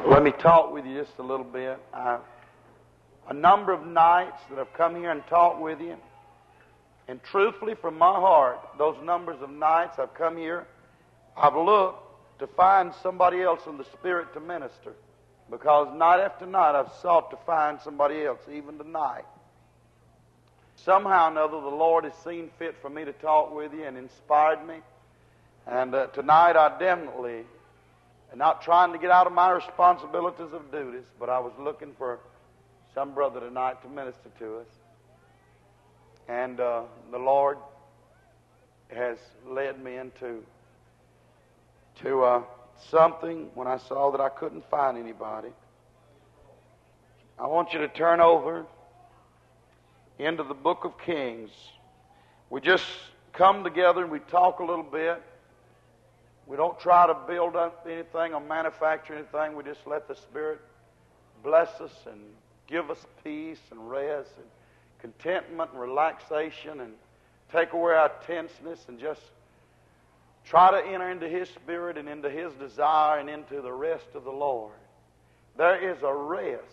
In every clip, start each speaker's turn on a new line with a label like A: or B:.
A: Let me talk with you just a little bit. A number of nights that I've come here and talked with you, and truthfully from my heart, those numbers of nights I've come here, I've looked to find somebody else in the Spirit to minister, because night after night I've sought to find somebody else, even tonight. Somehow or another the Lord has seen fit for me to talk with you and inspired me, and tonight I definitely, and not trying to get out of my responsibilities of duties, but I was looking for some brother tonight to minister to us. And the Lord has led me into something when I saw that I couldn't find anybody. I want you to turn over into the book of Kings. We just come together and we talk a little bit. We don't try to build up anything or manufacture anything. We just let the Spirit bless us and give us peace and rest and contentment and relaxation, and take away our tenseness and just try to enter into His Spirit and into His desire and into the rest of the Lord. There is a rest.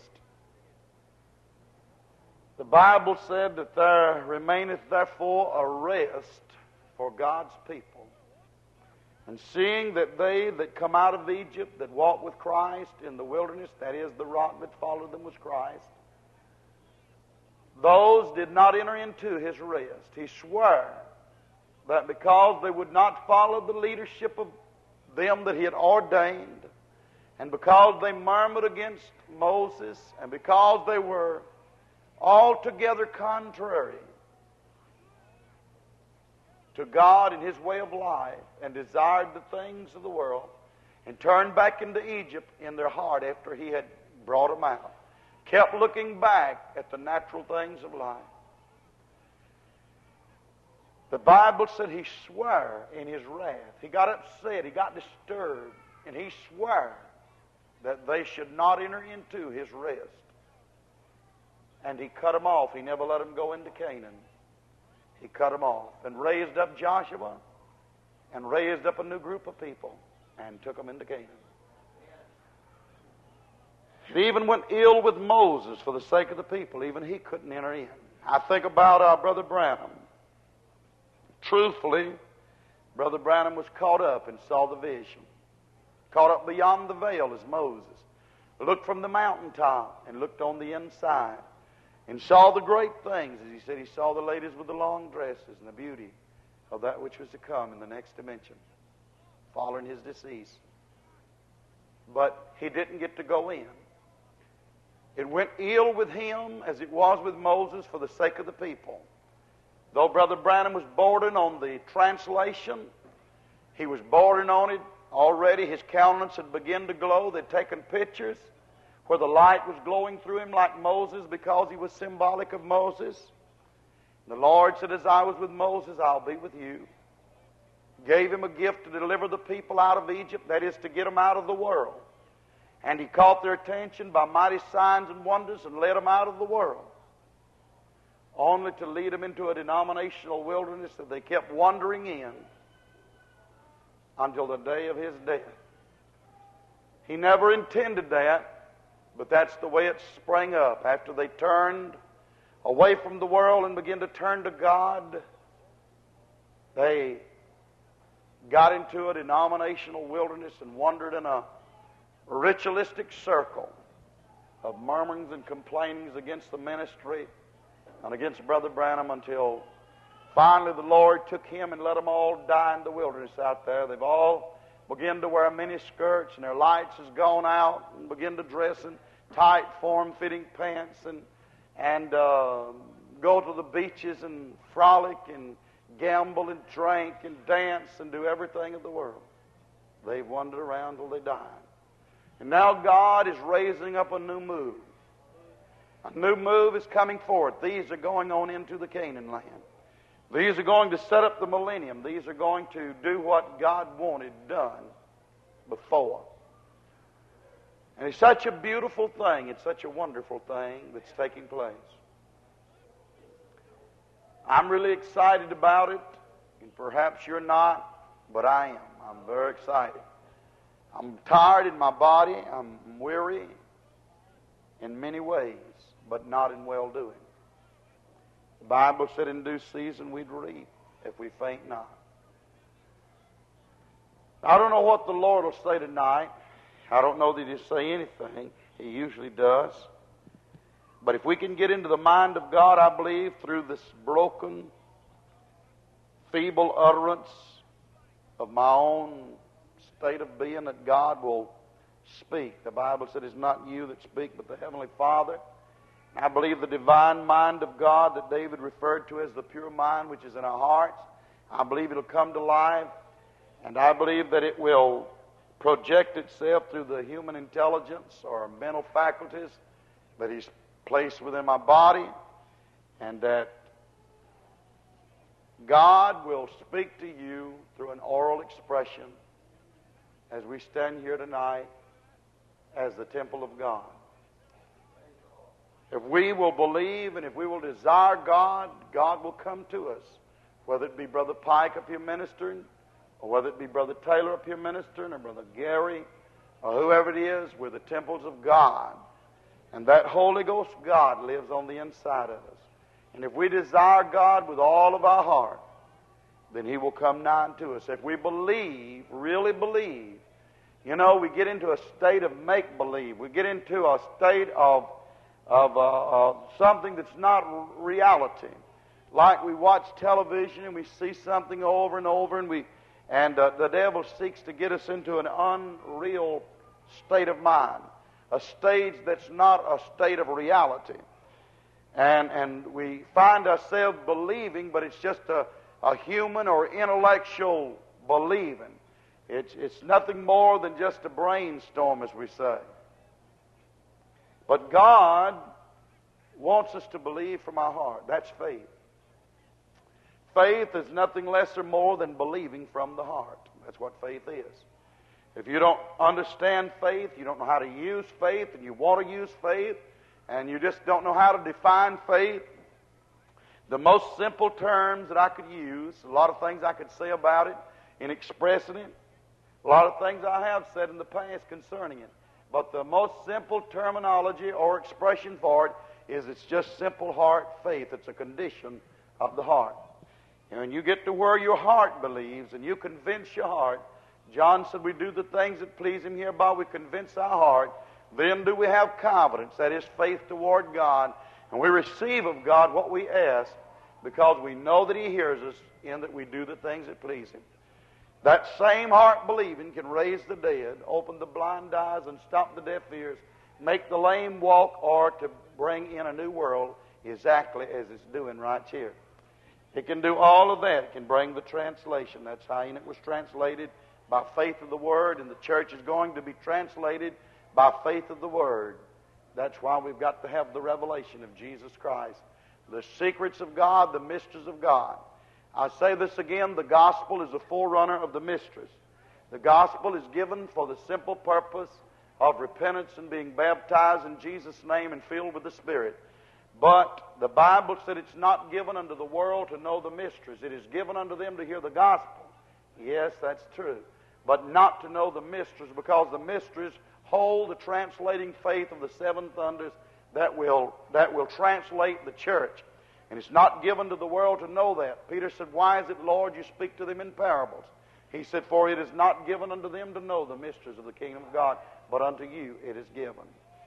A: The Bible said that there remaineth therefore a rest for God's people. And seeing that they that come out of Egypt, that walked with Christ in the wilderness, that is, the rock that followed them was Christ, those did not enter into His rest. He swore that because they would not follow the leadership of them that He had ordained, and because they murmured against Moses, and because they were altogether contrary to God and His way of life, and desired the things of the world, and turned back into Egypt in their heart after He had brought them out, kept looking back at the natural things of life. The Bible said He swore in His wrath. He got upset, He got disturbed, and He swore that they should not enter into His rest. And He cut them off. He never let them go into Canaan. He cut them off and raised up Joshua and raised up a new group of people and took them into Canaan. He even went ill with Moses for the sake of the people. Even he couldn't enter in. I think about our Brother Branham. Truthfully, Brother Branham was caught up and saw the vision. Caught up beyond the veil as Moses. Looked from the mountaintop and looked on the inside. And saw the great things. As he said, he saw the ladies with the long dresses and the beauty of that which was to come in the next dimension, following his decease. But he didn't get to go in. It went ill with him as it was with Moses for the sake of the people. Though Brother Branham was bordering on the translation, he was bordering on it already. His countenance had begun to glow. They'd taken pictures where the light was glowing through him like Moses, because he was symbolic of Moses. The Lord said, as I was with Moses, I'll be with you. Gave him a gift to deliver the people out of Egypt, that is, to get them out of the world. And He caught their attention by mighty signs and wonders and led them out of the world, only to lead them into a denominational wilderness that they kept wandering in until the day of His death. He never intended that. But that's the way it sprang up. After they turned away from the world and began to turn to God, they got into a denominational wilderness and wandered in a ritualistic circle of murmurings and complainings against the ministry and against Brother Branham, until finally the Lord took him and let them all die in the wilderness out there. They've all begun to wear mini skirts, and their lights has gone out, and begin to dress in tight form-fitting pants and go to the beaches and frolic and gamble and drink and dance and do everything of the world. They've wandered around till they died. And now God is raising up a new move. A new move is coming forth. These are going on into the Canaan land. These are going to set up the millennium. These are going to do what God wanted done before. And it's such a beautiful thing. It's such a wonderful thing that's taking place. I'm really excited about it, and perhaps you're not, but I am. I'm very excited. I'm tired in my body. I'm weary in many ways, but not in well-doing. The Bible said in due season we'd reap if we faint not. I don't know what the Lord will say tonight. I don't know that He'll say anything. He usually does. But if we can get into the mind of God, I believe, through this broken, feeble utterance of my own state of being, that God will speak. The Bible said it's not you that speak, but the Heavenly Father. I believe the divine mind of God that David referred to as the pure mind which is in our hearts, I believe it'll come to life, and I believe that it will project itself through the human intelligence or mental faculties that He's placed within my body, and that God will speak to you through an oral expression as we stand here tonight as the temple of God. If we will believe and if we will desire God, God will come to us. Whether it be Brother Pike up here ministering, or whether it be Brother Taylor up here ministering, or Brother Gary, or whoever it is, we're the temples of God. And that Holy Ghost God lives on the inside of us. And if we desire God with all of our heart, then He will come nigh unto us. If we believe, really believe, you know, we get into a state of make-believe. We get into a state of something that's not reality. Like we watch television and we see something over and over, and the devil seeks to get us into an unreal state of mind, a stage that's not a state of reality. And we find ourselves believing, but it's just a human or intellectual believing. It's nothing more than just a brainstorm, as we say. But God wants us to believe from our heart. That's faith. Faith is nothing less or more than believing from the heart. That's what faith is. If you don't understand faith, you don't know how to use faith, and you want to use faith, and you just don't know how to define faith, the most simple terms that I could use, a lot of things I could say about it in expressing it, a lot of things I have said in the past concerning it. But the most simple terminology or expression for it is it's just simple heart faith. It's a condition of the heart. And when you get to where your heart believes and you convince your heart, John said we do the things that please Him, hereby we convince our heart, then do we have confidence, that is faith toward God, and we receive of God what we ask because we know that He hears us in that we do the things that please Him. That same heart believing can raise the dead, open the blind eyes, and stop the deaf ears, make the lame walk, or to bring in a new world exactly as it's doing right here. It can do all of that. It can bring the translation. That's how Enoch was translated, by faith of the Word, and the church is going to be translated by faith of the Word. That's why we've got to have the revelation of Jesus Christ, the secrets of God, the mysteries of God. I say this again, the gospel is a forerunner of the mysteries. The gospel is given for the simple purpose of repentance and being baptized in Jesus' name and filled with the Spirit. But the Bible said it's not given unto the world to know the mysteries. It is given unto them to hear the gospel. Yes, that's true. But not to know the mysteries, because the mysteries hold the translating faith of the seven thunders that will translate the church. And it's not given to the world to know that. Peter said, "Why is it, Lord, you speak to them in parables?" He said, "For it is not given unto them to know the mysteries of the kingdom of God, but unto you it is given."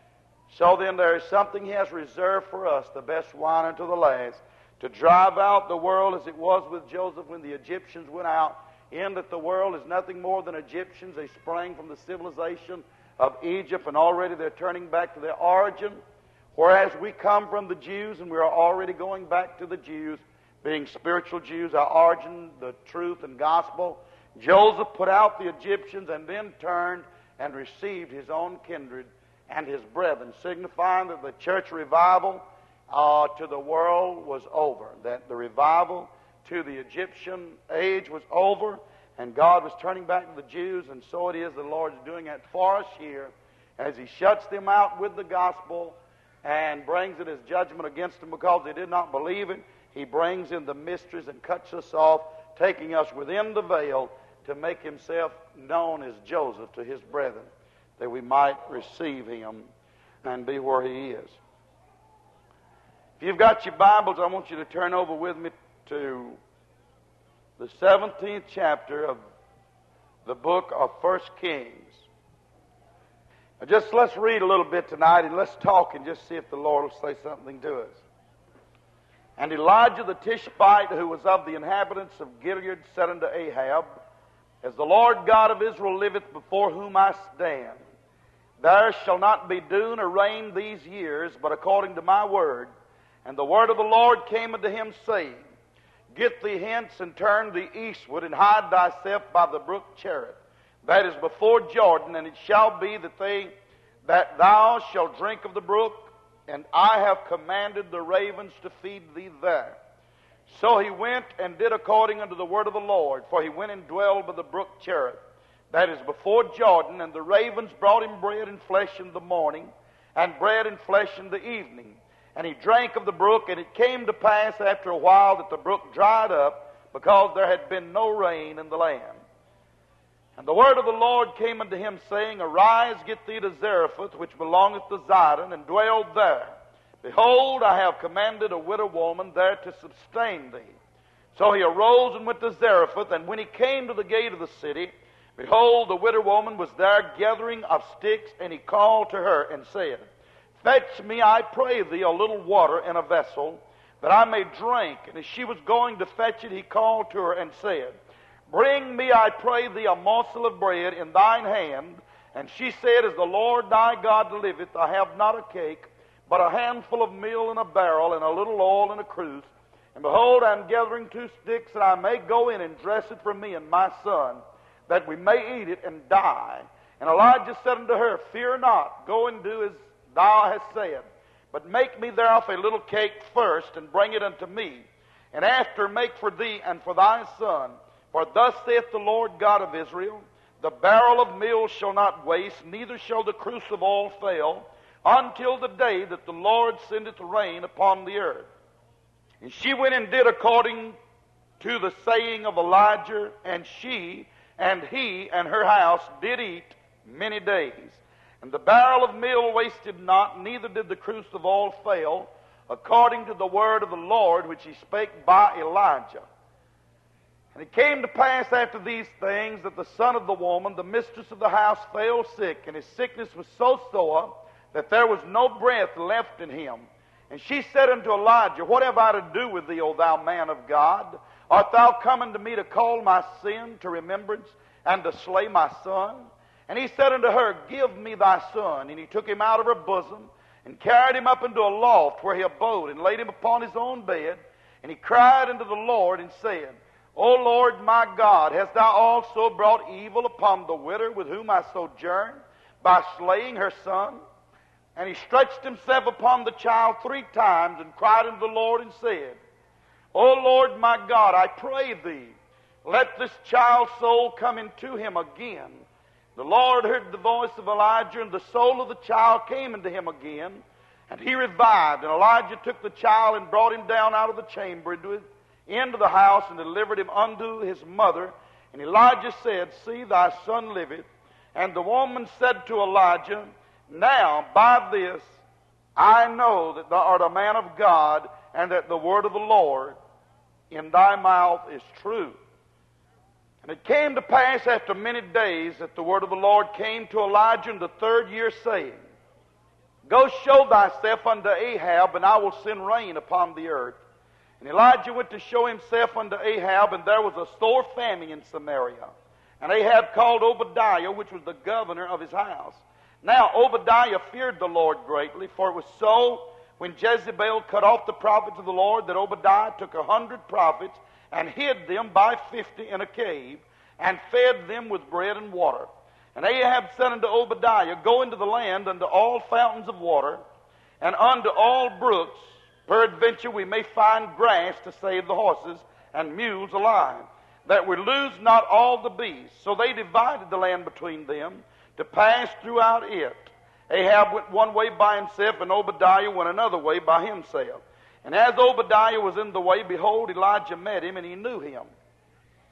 A: So then there is something He has reserved for us, the best wine unto the last, to drive out the world as it was with Joseph when the Egyptians went out, in that the world is nothing more than Egyptians. They sprang from the civilization of Egypt, and already they're turning back to their origin. Whereas we come from the Jews, and we are already going back to the Jews, being spiritual Jews, our origin, the truth and gospel. Joseph put out the Egyptians and then turned and received his own kindred and his brethren, signifying that the church revival to the world was over, that the revival to the Egyptian age was over, and God was turning back to the Jews, and so it is the Lord is doing that for us here as He shuts them out with the gospel and brings it as judgment against them because they did not believe it. He brings in the mysteries and cuts us off, taking us within the veil to make himself known as Joseph to his brethren, that we might receive him and be where he is. If you've got your Bibles, I want you to turn over with me to the 17th chapter of the book of 1 Kings. Now let's read a little bit tonight, and let's talk and just see if the Lord will say something to us. And Elijah the Tishbite, who was of the inhabitants of Gilead, said unto Ahab, As the Lord God of Israel liveth, before whom I stand, there shall not be dew nor rain these years, but according to my word. And the word of the Lord came unto him, saying, Get thee hence, and turn thee eastward, and hide thyself by the brook Cherith, that is before Jordan, and it shall be that thou shalt drink of the brook, and I have commanded the ravens to feed thee there. So he went and did according unto the word of the Lord, for he went and dwelled by the brook Cherith, that is before Jordan, and the ravens brought him bread and flesh in the morning, and bread and flesh in the evening. And he drank of the brook, and it came to pass after a while that the brook dried up, because there had been no rain in the land. And the word of the Lord came unto him, saying, Arise, get thee to Zarephath, which belongeth to Zidon, and dwell there. Behold, I have commanded a widow woman there to sustain thee. So he arose and went to Zarephath, and when he came to the gate of the city, behold, the widow woman was there gathering of sticks, and he called to her and said, Fetch me, I pray thee, a little water in a vessel, that I may drink. And as she was going to fetch it, he called to her and said, Bring me, I pray thee, a morsel of bread in thine hand. And she said, As the Lord thy God liveth, I have not a cake, but a handful of meal in a barrel, and a little oil in a cruse. And behold, I am gathering 2 sticks, that I may go in and dress it for me and my son, that we may eat it and die. And Elijah said unto her, Fear not, go and do as thou hast said, but make me thereof a little cake first, and bring it unto me, and after make for thee and for thy son. For thus saith the Lord God of Israel, The barrel of meal shall not waste, neither shall the cruse of oil fail, until the day that the Lord sendeth rain upon the earth. And she went and did according to the saying of Elijah, and she and he and her house did eat many days. And the barrel of meal wasted not, neither did the cruse of oil fail, according to the word of the Lord which he spake by Elijah. And it came to pass after these things that the son of the woman, the mistress of the house, fell sick, and his sickness was so sore that there was no breath left in him. And she said unto Elijah, What have I to do with thee, O thou man of God? Art thou come unto me to call my sin to remembrance, and to slay my son? And he said unto her, Give me thy son. And he took him out of her bosom, and carried him up into a loft where he abode, and laid him upon his own bed. And he cried unto the Lord, and said, O Lord my God, hast thou also brought evil upon the widow with whom I sojourn, by slaying her son? And he stretched himself upon the child 3 times, and cried unto the Lord, and said, O Lord my God, I pray thee, let this child's soul come into him again. The Lord heard the voice of Elijah, and the soul of the child came into him again, and he revived. And Elijah took the child and brought him down out of the chamber into the house, and delivered him unto his mother. And Elijah said, See, thy son liveth. And the woman said to Elijah, Now by this I know that thou art a man of God, and that the word of the Lord in thy mouth is true. And it came to pass after many days that the word of the Lord came to Elijah in the 3rd year, saying, Go show thyself unto Ahab, and I will send rain upon the earth. And Elijah went to show himself unto Ahab, and there was a sore famine in Samaria. And Ahab called Obadiah, which was the governor of his house. Now Obadiah feared the Lord greatly, for it was so when Jezebel cut off the prophets of the Lord, that Obadiah took 100 prophets, and hid them by 50 in a cave, and fed them with bread and water. And Ahab said unto Obadiah, Go into the land unto all fountains of water, and unto all brooks, peradventure we may find grass to save the horses and mules alive, that we lose not all the beasts. So they divided the land between them, to pass throughout it. Ahab went one way by himself, and Obadiah went another way by himself. And as Obadiah was in the way, behold, Elijah met him, and he knew him.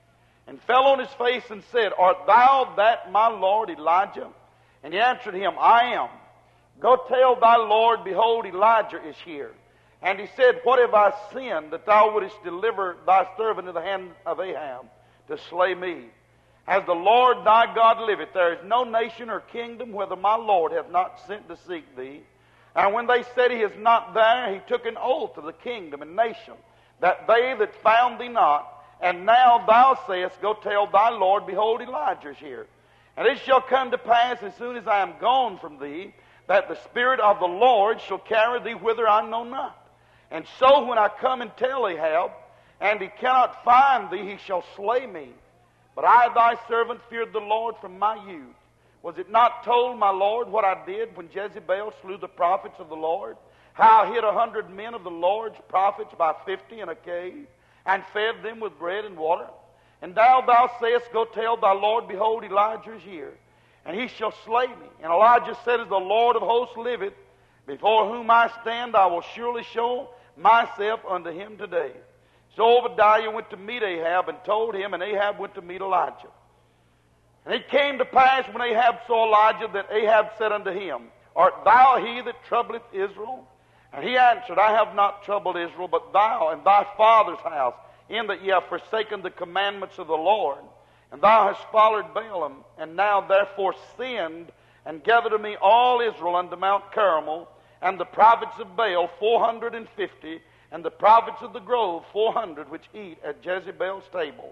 A: and fell on his face and said, Art thou that my Lord Elijah? And he answered him, I am. Go tell thy Lord, behold, Elijah is here. And he said, What have I sinned, that thou wouldest deliver thy servant into the hand of Ahab to slay me? As the Lord thy God liveth, there is no nation or kingdom whither my Lord hath not sent to seek thee. And when they said he is not there, he took an oath of the kingdom and nation, that they that found thee not. And now thou sayest, Go tell thy Lord, behold, Elijah is here. And it shall come to pass, as soon as I am gone from thee, that the Spirit of the Lord shall carry thee whither I know not. And so when I come and tell Ahab, and he cannot find thee, he shall slay me. But I, thy servant, feared the Lord from my youth. Was it not told, my Lord, what I did when Jezebel slew the prophets of the Lord? How I hid 100 men of the Lord's prophets by 50 in a cave, and fed them with bread and water? And now thou sayest, Go tell thy Lord, behold, Elijah is here, and he shall slay me. And Elijah said, As the Lord of hosts liveth, before whom I stand, I will surely show myself unto him today. So Obadiah went to meet Ahab and told him, and Ahab went to meet Elijah. And it came to pass when Ahab saw Elijah that Ahab said unto him, Art thou he that troubleth Israel? And he answered, I have not troubled Israel, but thou and thy father's house, in that ye have forsaken the commandments of the Lord. And thou hast followed Baalim, and now therefore sinned, and gathered to me all Israel unto Mount Carmel, and the prophets of Baal 450, and the prophets of the grove 400, which eat at Jezebel's table.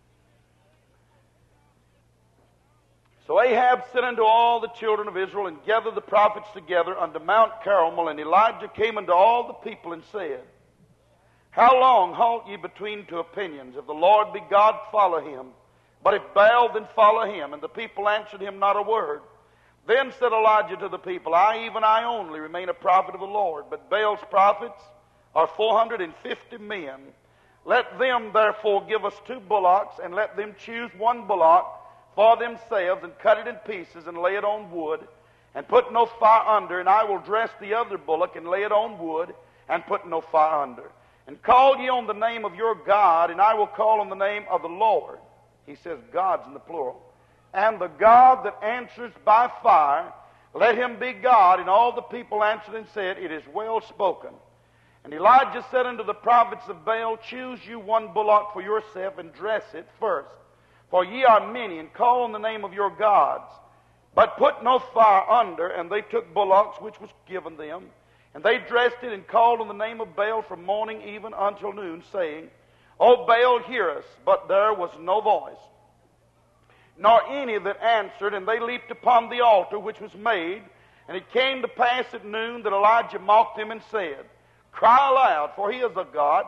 A: So Ahab sent unto all the children of Israel, and gathered the prophets together unto Mount Carmel. And Elijah came unto all the people, and said, How long halt ye between two opinions? If the Lord be God, follow him. But if Baal, then follow him. And the people answered him not a word. Then said Elijah to the people, I, even I only, remain a prophet of the Lord, but Baal's prophets are 450 men. Let them therefore give us 2 bullocks, and let them choose 1 bullock for themselves, and cut it in pieces, and lay it on wood, and put no fire under. And I will dress the other bullock, and lay it on wood, and put no fire under. And call ye on the name of your God, and I will call on the name of the Lord. He says gods in the plural. And the God that answers by fire, let him be God. And all the people answered and said, It is well spoken. And Elijah said unto the prophets of Baal, Choose you 1 bullock for yourself, and dress it first. For ye are many, and call on the name of your gods. But put no fire under. And they took bullocks which was given them, and they dressed it, and called on the name of Baal from morning even until noon, saying, O Baal, hear us. But there was no voice, nor any that answered. And they leaped upon the altar which was made. And it came to pass at noon that Elijah mocked them, and said, Cry aloud, for he is a God.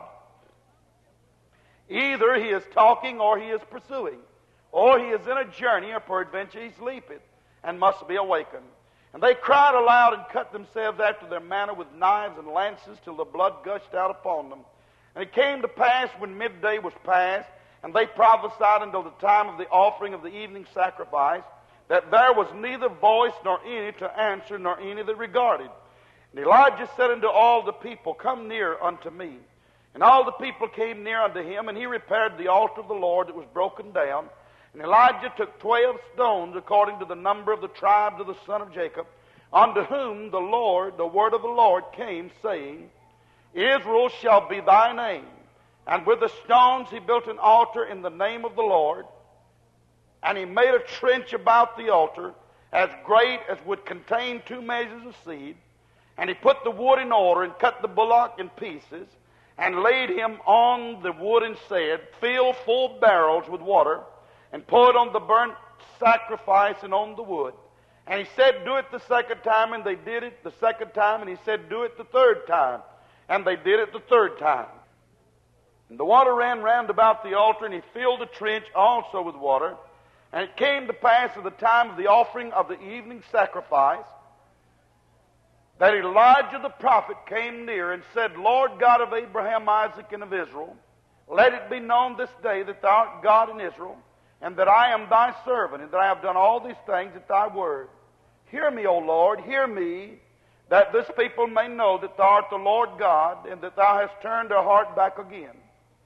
A: Either he is talking, or he is pursuing, or he is in a journey, or peradventure he sleepeth, and must be awakened. And they cried aloud, and cut themselves after their manner with knives and lances, till the blood gushed out upon them. And it came to pass, when midday was past, and they prophesied until the time of the offering of the evening sacrifice, that there was neither voice nor any to answer, nor any that regarded. And Elijah said unto all the people, Come near unto me. And all the people came near unto him, and he repaired the altar of the Lord that was broken down. And Elijah took 12 stones, according to the number of the tribes of the son of Jacob, unto whom the word of the Lord came, saying, Israel shall be thy name. And with the stones he built an altar in the name of the Lord. And he made a trench about the altar, as great as would contain 2 measures of seed. And he put the wood in order, and cut the bullock in pieces, and laid him on the wood, and said, Fill 4 barrels with water, and pour it on the burnt sacrifice and on the wood. And he said, Do it the second time, and they did it the second time. And he said, Do it the third time, and they did it the third time. And the water ran round about the altar, and he filled the trench also with water. And it came to pass at the time of the offering of the evening sacrifice, that Elijah the prophet came near, and said, Lord God of Abraham, Isaac, and of Israel, let it be known this day that thou art God in Israel, and that I am thy servant, and that I have done all these things at thy word. Hear me, O Lord, hear me, that this people may know that thou art the Lord God, and that thou hast turned their heart back again.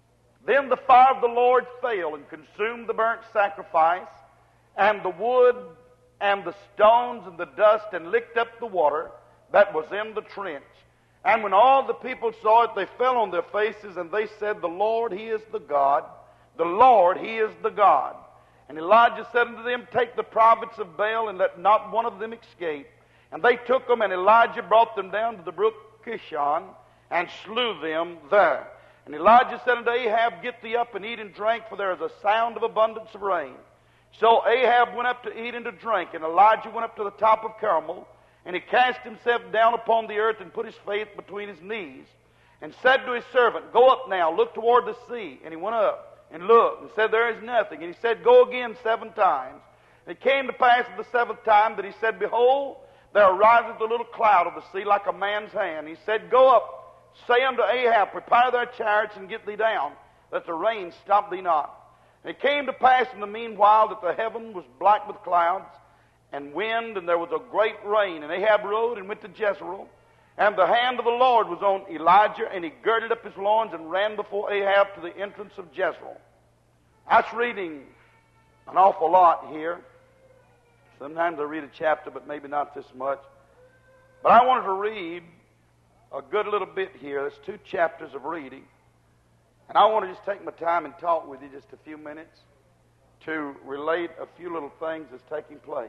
A: Then the fire of the Lord fell and consumed the burnt sacrifice, and the wood, and the stones, and the dust, and licked up the water that was in the trench. And when all the people saw it, they fell on their faces, and they said, The Lord, He is the God. The Lord, He is the God. And Elijah said unto them, Take the prophets of Baal, and let not one of them escape. And they took them, and Elijah brought them down to the brook Kishon, and slew them there. And Elijah said unto Ahab, Get thee up and eat and drink, for there is a sound of abundance of rain. So Ahab went up to eat and to drink, and Elijah went up to the top of Carmel, and he cast himself down upon the earth and put his face between his knees, and said to his servant, Go up now, look toward the sea. And he went up and looked, and said, There is nothing. And he said, Go again 7 times. And it came to pass at the 7th time that he said, Behold, there ariseth a little cloud of the sea like a man's hand. He said, Go up, say unto Ahab, Prepare thy chariots and get thee down, that the rain stop thee not. And it came to pass in the meanwhile that the heaven was black with clouds and wind, and there was a great rain. And Ahab rode and went to Jezreel, and the hand of the Lord was on Elijah, and he girded up his loins and ran before Ahab to the entrance of Jezreel. That's reading an awful lot here. Sometimes I read a chapter, but maybe not this much. But I wanted to read a good little bit here. There's 2 chapters of reading. And I want to just take my time and talk with you just a few minutes to relate a few little things that's taking place.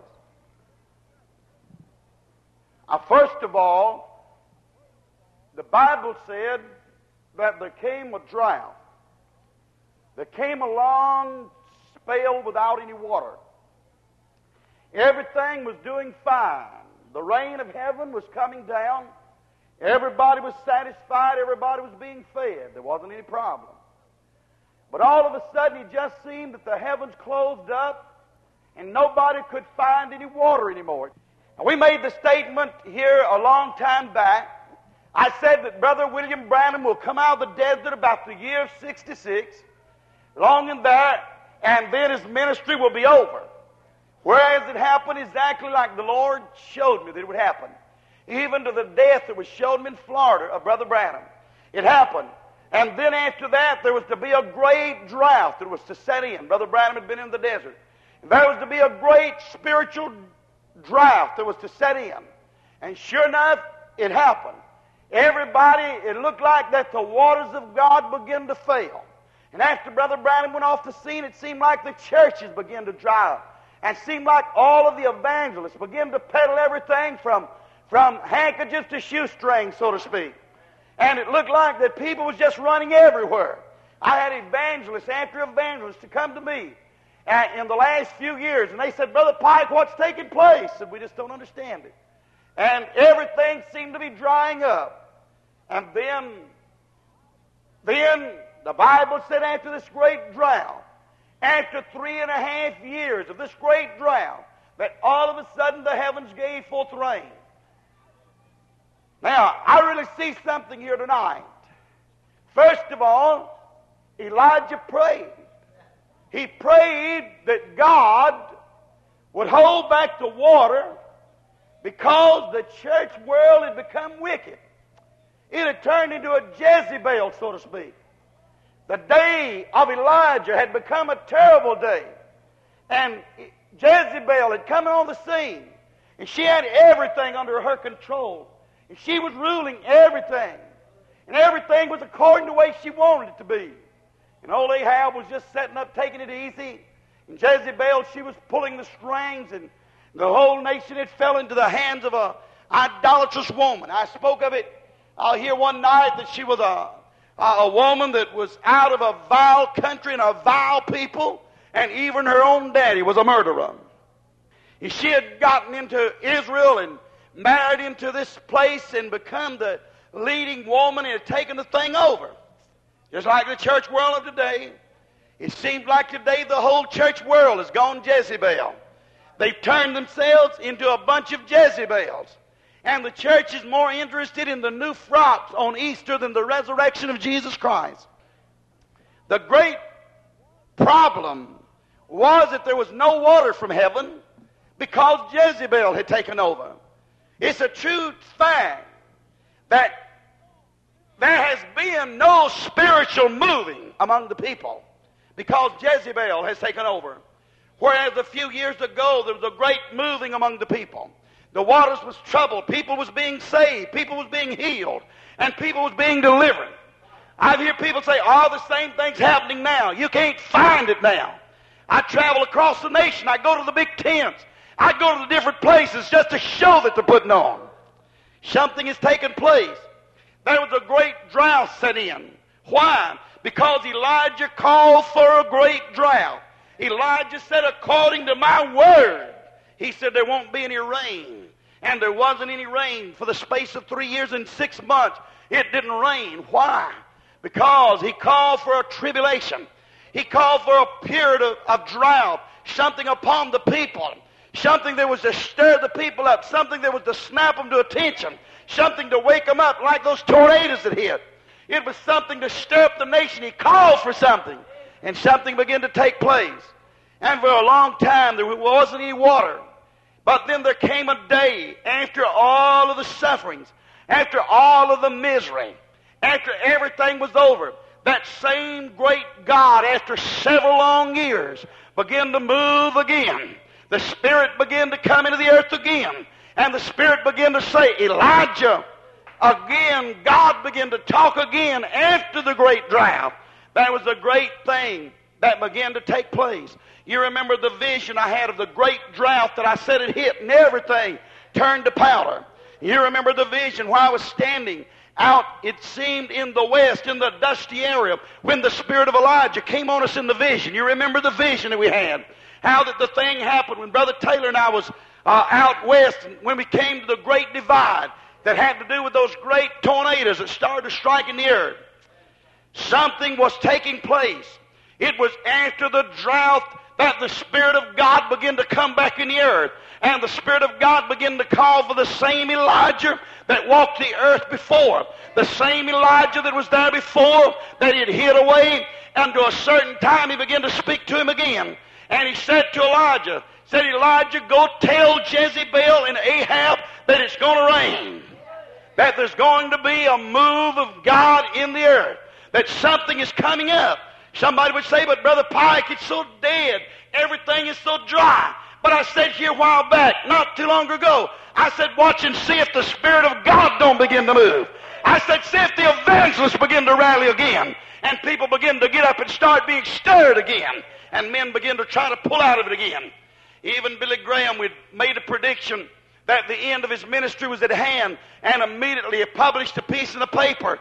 A: First of all, the Bible said that there came a drought. There came a long spell without any water. Everything was doing fine. The rain of heaven was coming down. Everybody was satisfied. Everybody was being fed. There wasn't any problem. But all of a sudden, it just seemed that the heavens closed up and nobody could find any water anymore. And we made the statement here a long time back. I said that Brother William Branham will come out of the desert about the year of 66, long in there, and then his ministry will be over. Whereas it happened exactly like the Lord showed me that it would happen. Even to the death that was shown in Florida of Brother Branham. It happened. And then after that, there was to be a great drought that was to set in. Brother Branham had been in the desert. And there was to be a great spiritual drought that was to set in. And sure enough, it happened. Everybody, it looked like that the waters of God began to fail. And after Brother Branham went off the scene, it seemed like the churches began to dry up. And it seemed like all of the evangelists began to peddle everything from handkerchiefs to shoestrings, so to speak. And it looked like that people was just running everywhere. I had evangelists after evangelists to come to me in the last few years, and they said, Brother Pike, what's taking place? And we just don't understand it. And everything seemed to be drying up. And then the Bible said after this great drought, after 3.5 years of this great drought, that all of a sudden the heavens gave forth rain. Now, I really see something here tonight. First of all, Elijah prayed. He prayed that God would hold back the water because the church world had become wicked. It had turned into a Jezebel, so to speak. The day of Elijah had become a terrible day. And Jezebel had come on the scene. And she had everything under her control. And she was ruling everything. And everything was according to the way she wanted it to be. And old Ahab was just setting up, taking it easy. And Jezebel, she was pulling the strings. And the whole nation had fell into the hands of an idolatrous woman. I spoke of it here one night that she was a woman that was out of a vile country and a vile people. And even her own daddy was a murderer. And she had gotten into Israel and married into this place and become the leading woman and had taken the thing over. Just like the church world of today. It seems like today the whole church world has gone Jezebel. They've turned themselves into a bunch of Jezebels. And the church is more interested in the new frocks on Easter than the resurrection of Jesus Christ. The great problem was that there was no water from heaven because Jezebel had taken over. It's a true fact that there has been no spiritual moving among the people because Jezebel has taken over. Whereas a few years ago there was a great moving among the people. The waters was troubled. People was being saved. People was being healed. And people was being delivered. I've heard people say, oh, the same thing's happening now. You can't find it now. I travel across the nation. I go to the big tents. I go to the different places just to show that they're putting on. Something has taken place. There was a great drought set in. Why? Because Elijah called for a great drought. Elijah said, according to my word, he said there won't be any rain. And there wasn't any rain for the space of 3 years and 6 months. It didn't rain. Why? Because he called for a tribulation. He called for a period of drought, something upon the people, something that was to stir the people up, something that was to snap them to attention, something to wake them up like those tornadoes that hit. It was something to stir up the nation. He called for something, and something began to take place. And for a long time there wasn't any water. But then there came a day after all of the sufferings, after all of the misery, after everything was over, that same great God, after several long years, began to move again. The Spirit began to come into the earth again. And the Spirit began to say, Elijah, again, God began to talk again after the great drought. There was a great thing that began to take place. You remember the vision I had of the great drought that I said it hit and everything turned to powder. You remember the vision where I was standing out, it seemed, in the west, in the dusty area, when the Spirit of Elijah came on us in the vision. You remember the vision that we had. How that the thing happened when Brother Taylor and I was out west, when we came to the great divide that had to do with those great tornadoes that started striking the earth. Something was taking place. It was after the drought that the Spirit of God began to come back in the earth. And the Spirit of God began to call for the same Elijah that walked the earth before. The same Elijah that was there before, that he had hid away. And to a certain time he began to speak to him again. And he said to Elijah, Elijah, go tell Jezebel and Ahab that it's going to rain. That there's going to be a move of God in the earth. That something is coming up. Somebody would say, but Brother Pike, it's so dead. Everything is so dry. But I said here a while back, not too long ago, I said, watch and see if the Spirit of God don't begin to move. I said, see if the evangelists begin to rally again. And people begin to get up and start being stirred again. And men begin to try to pull out of it again. Even Billy Graham, we made a prediction that the end of his ministry was at hand. And immediately he published a piece in the paper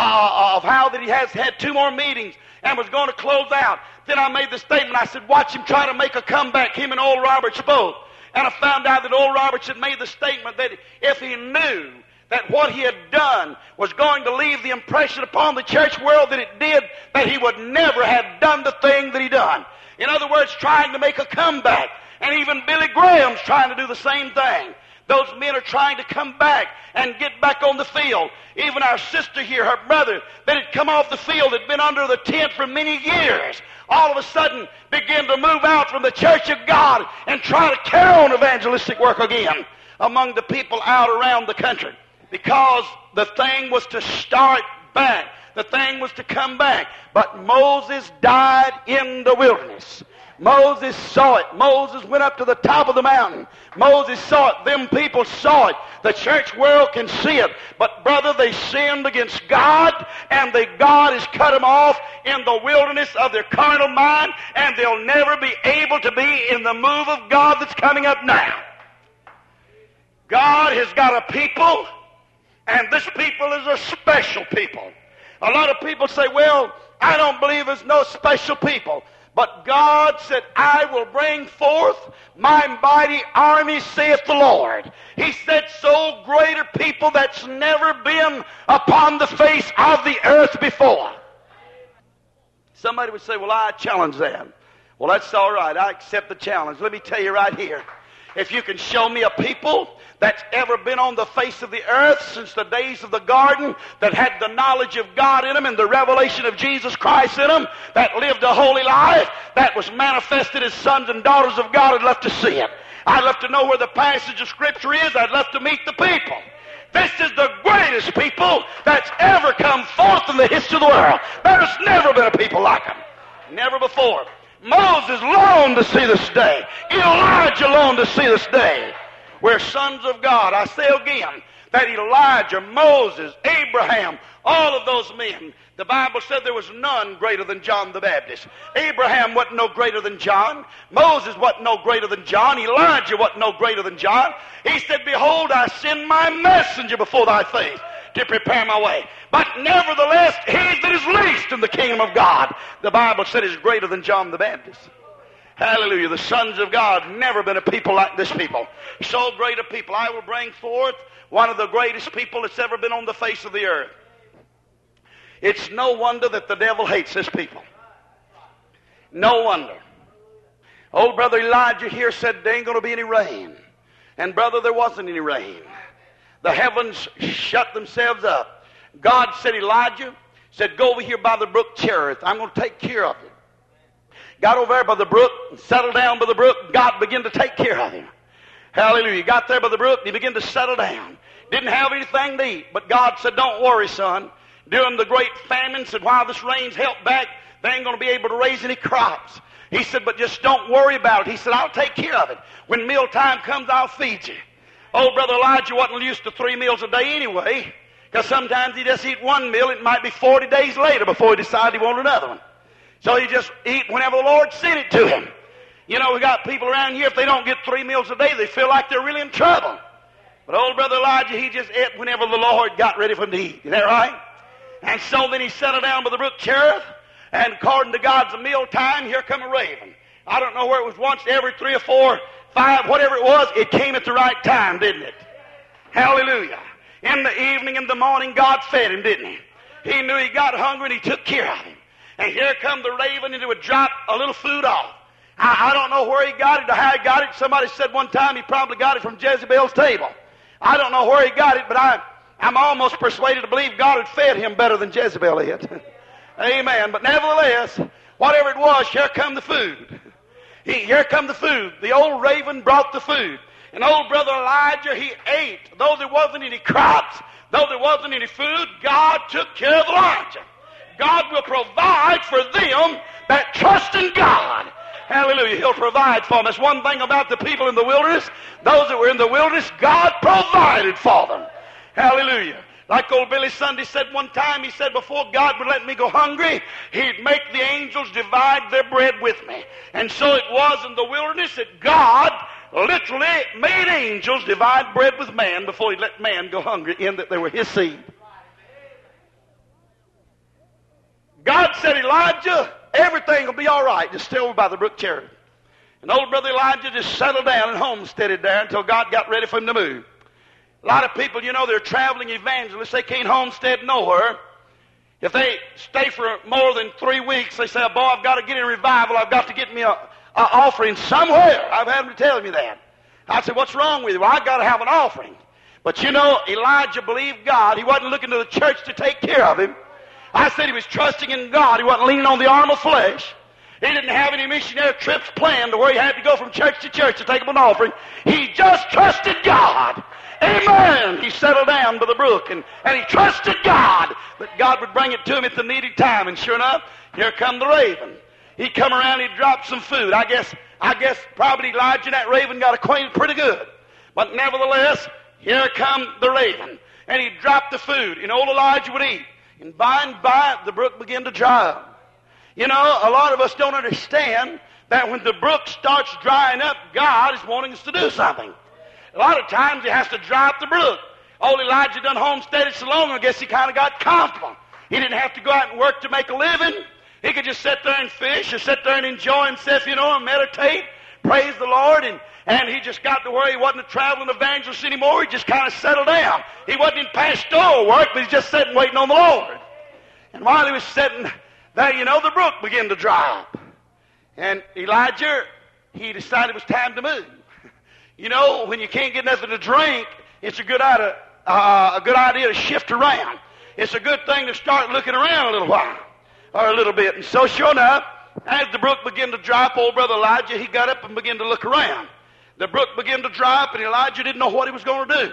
A: of how that he has had 2 more meetings and was going to close out. Then I made the statement, I said, watch him try to make a comeback. Him and Oral Roberts both. And I found out that Oral Roberts had made the statement that if he knew that what he had done was going to leave the impression upon the church world that it did, that he would never have done the thing that he done. In other words, trying to make a comeback. And even Billy Graham's trying to do the same thing. Those men are trying to come back and get back on the field. Even our sister here, her brother, that had come off the field, had been under the tent for many years, all of a sudden began to move out from the church of God and try to carry on evangelistic work again among the people out around the country. Because the thing was to start back. The thing was to come back. But Moses died in the wilderness. Moses saw it. Moses went up to the top of the mountain. Moses saw it. Them people saw it. The church world can see it. But brother, they sinned against God, and God has cut them off in the wilderness of their carnal mind, and they'll never be able to be in the move of God that's coming up now. God has got a people, and this people is a special people. A lot of people say, well, I don't believe there's no special people. But God said, I will bring forth my mighty army, saith the Lord. He said, so greater people that's never been upon the face of the earth before. Somebody would say, well, I challenge that. Well, that's all right. I accept the challenge. Let me tell you right here. If you can show me a people that's ever been on the face of the earth since the days of the garden, that had the knowledge of God in them and the revelation of Jesus Christ in them, that lived a holy life, that was manifested as sons and daughters of God, I'd love to see it. I'd love to know where the passage of Scripture is. I'd love to meet the people. This is the greatest people that's ever come forth in the history of the world. There's never been a people like them. Never before. Moses longed to see this day. Elijah longed to see this day. We're sons of God. I say again that Elijah, Moses, Abraham, all of those men, the Bible said there was none greater than John the Baptist. Abraham wasn't no greater than John. Moses wasn't no greater than John. Elijah wasn't no greater than John. He said, behold, I send my messenger before thy face to prepare my way. But nevertheless, he that is least in the kingdom of God, the Bible said, is greater than John the Baptist. Hallelujah. The sons of God never been a people like this people. So great a people. I will bring forth one of the greatest people that's ever been on the face of the earth. It's no wonder that the devil hates this people. No wonder. Old brother Elijah here said there ain't going to be any rain. And brother, there wasn't any rain. The heavens shut themselves up. God said, Elijah, said, go over here by the brook Cherith. I'm going to take care of you. Got over there by the brook and settled down by the brook. God began to take care of him. Hallelujah. He got there by the brook and he began to settle down. Didn't have anything to eat. But God said, don't worry, son. During the great famine, said, while this rain's held back, they ain't going to be able to raise any crops. He said, but just don't worry about it. He said, I'll take care of it. When mealtime comes, I'll feed you. Old brother Elijah wasn't used to 3 meals a day anyway, because sometimes he just eat one meal. It might be 40 days later before he decided he wanted another one. So he just eat whenever the Lord sent it to him. You know, we got people around here, if they don't get 3 meals a day, they feel like they're really in trouble. But old brother Elijah, he just ate whenever the Lord got ready for him to eat. Is that right? And so then he settled down by the brook Cherith, and according to God's meal time, here come a raven. I don't know where it was once every 3 or 4, 5, whatever it was, it came at the right time, didn't it? Hallelujah. In the evening, in the morning, God fed him, didn't he? He knew he got hungry and he took care of him. And here come the raven and it would drop a little food off. I don't know where he got it or how he got it. Somebody said one time he probably got it from Jezebel's table. I don't know where he got it, but I'm almost persuaded to believe God had fed him better than Jezebel had. Amen. But nevertheless, whatever it was, here come the food. Here come the food. The old raven brought the food. And old brother Elijah, he ate. Though there wasn't any crops, though there wasn't any food, God took care of Elijah. God will provide for them that trust in God. Hallelujah. He'll provide for them. That's one thing about the people in the wilderness. Those that were in the wilderness, God provided for them. Hallelujah. Like old Billy Sunday said one time, he said, before God would let me go hungry, he'd make the angels divide their bread with me. And so it was in the wilderness that God literally made angels divide bread with man before he'd let man go hungry, in that they were his seed. God said, Elijah, everything will be all right. Just stay over by the brook Cherith. And old brother Elijah just settled down and homesteaded there until God got ready for him to move. A lot of people, you know, they're traveling evangelists. They can't homestead nowhere. If they stay for more than 3 weeks, they say, boy, I've got to get in revival. I've got to get me an offering somewhere. I've had them tell me that. I said, what's wrong with you? Well, I've got to have an offering. But you know, Elijah believed God. He wasn't looking to the church to take care of him. I said he was trusting in God. He wasn't leaning on the arm of flesh. He didn't have any missionary trips planned to where he had to go from church to church to take up an offering. He just trusted God. Amen. He settled down by the brook and he trusted God that God would bring it to him at the needed time. And sure enough, here come the raven. He come around, he dropped some food. I guess probably Elijah and that raven got acquainted pretty good. But nevertheless, here come the raven. And he dropped the food, and old Elijah would eat. And by the brook began to dry up. You know, a lot of us don't understand that when the brook starts drying up, God is wanting us to do something. A lot of times he has to dry up the brook. Old Elijah done homesteaded so long, I guess he kind of got comfortable. He didn't have to go out and work to make a living. He could just sit there and fish or sit there and enjoy himself, you know, and meditate, praise the Lord, and he just got to where he wasn't a traveling evangelist anymore. He just kind of settled down. He wasn't in pastoral work, but he's just sitting waiting on the Lord. And while he was sitting there, you know, the brook began to dry up. And Elijah, he decided it was time to move. You know, when you can't get nothing to drink, it's a good idea to shift around. It's a good thing to start looking around a little while, or a little bit. And so sure enough, as the brook began to dry up, old brother Elijah, he got up and began to look around. The brook began to dry up, and Elijah didn't know what he was going to do.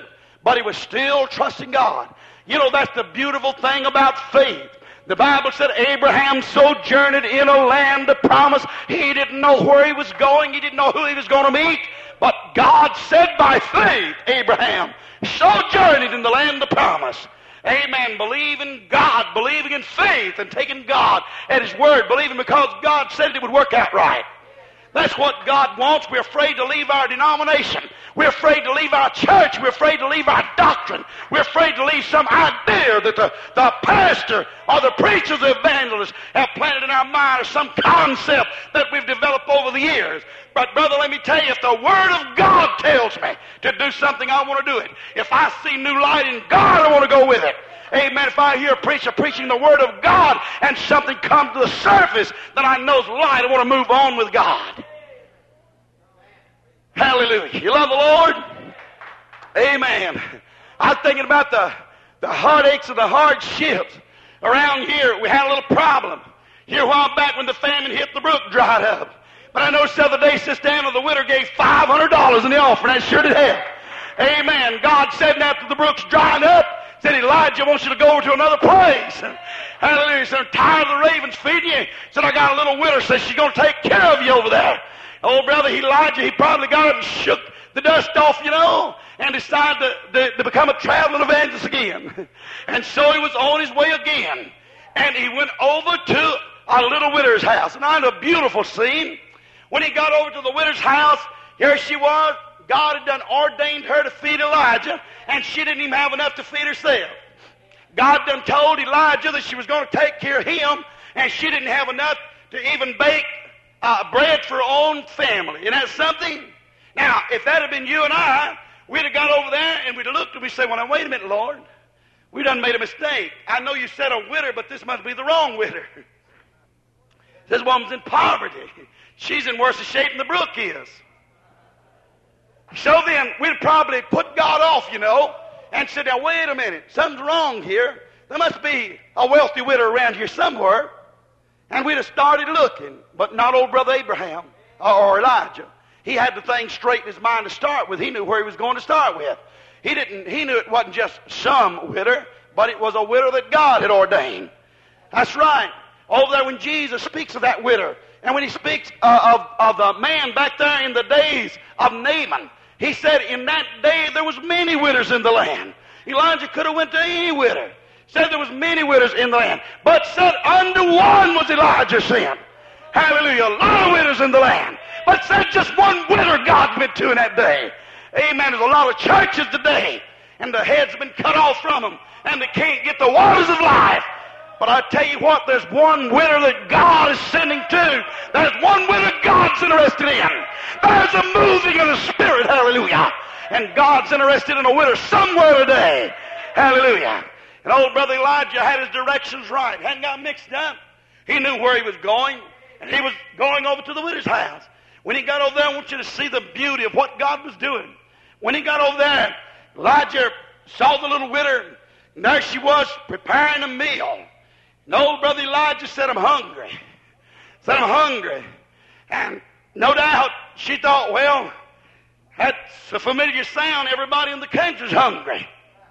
A: but he was still trusting God. You know, that's the beautiful thing about faith. The Bible said Abraham sojourned in a land of promise. He didn't know where he was going. He didn't know who he was going to meet. But God said by faith, Abraham sojourned in the land of promise. Amen. Believing God, believing in faith, and taking God at His word. Believing because God said it would work out right. That's what God wants. We're afraid to leave our denomination. We're afraid to leave our church. We're afraid to leave our doctrine. We're afraid to leave some idea that the pastor or the preachers or evangelists have planted in our mind, or some concept that we've developed over the years. But brother, let me tell you, if the Word of God tells me to do something, I want to do it. If I see new light in God, I want to go with it. Amen. If I hear a preacher preaching the Word of God and something comes to the surface that I know is light, I want to move on with God. Hallelujah. You love the Lord? Amen. I was thinking about the heartaches and the hardships. Around here, we had a little problem. Here a while back when the famine hit, the brook dried up. But I noticed the other day, Sister Anna, the widow gave $500 in the offering. That sure did help. Amen. God said after the brook's dried up, said, Elijah wants you to go over to another place. Hallelujah. He said, I'm tired of the ravens feeding you. He said, I got a little widow, says she's going to take care of you over there. Old brother Elijah, he probably got up and shook the dust off, you know, and decided to become a traveling evangelist again. And so he was on his way again. And he went over to a little widow's house. And I had a beautiful scene. When he got over to the widow's house, here she was. God had done ordained her to feed Elijah, and she didn't even have enough to feed herself. God done told Elijah that she was going to take care of him, and she didn't have enough to even bake bread for her own family. Isn't that something? Now, if that had been you and I, we'd have got over there and we'd have looked and we'd say, well, wait a minute, Lord. We done made a mistake. I know you said a widow, but this must be the wrong widow. This woman's in poverty. She's in worse shape than the brook is. So then, we'd probably put God off, you know, and said, now, wait a minute. Something's wrong here. There must be a wealthy widow around here somewhere. And we'd have started looking, but not old brother Abraham or Elijah. He had the thing straight in his mind to start with. He knew where he was going to start with. He knew it wasn't just some widow, but it was a widow that God had ordained. That's right. Over there when Jesus speaks of that widow, and when he speaks of the man back there in the days of Naaman, he said in that day there was many widows in the land. Elijah could have went to any widow. Said there was many widows in the land. But said unto one was Elijah sent. Hallelujah. A lot of widows in the land. But said just one widow God went to in that day. Amen. There's a lot of churches today, and the head's been cut off from them, and they can't get the waters of life. But I tell you what, there's one widow that God is sending to. There's one widow God's interested in. There's a moving of the Spirit. Hallelujah. And God's interested in a widow somewhere today. Hallelujah. And old brother Elijah had his directions right. Hadn't got mixed up. He knew where he was going. And he was going over to the widow's house. When he got over there, I want you to see the beauty of what God was doing. When he got over there, Elijah saw the little widow. And there she was preparing a meal. And old brother Elijah said, I'm hungry. Said, I'm hungry. And no doubt she thought, well, that's a familiar sound. Everybody in the country's hungry.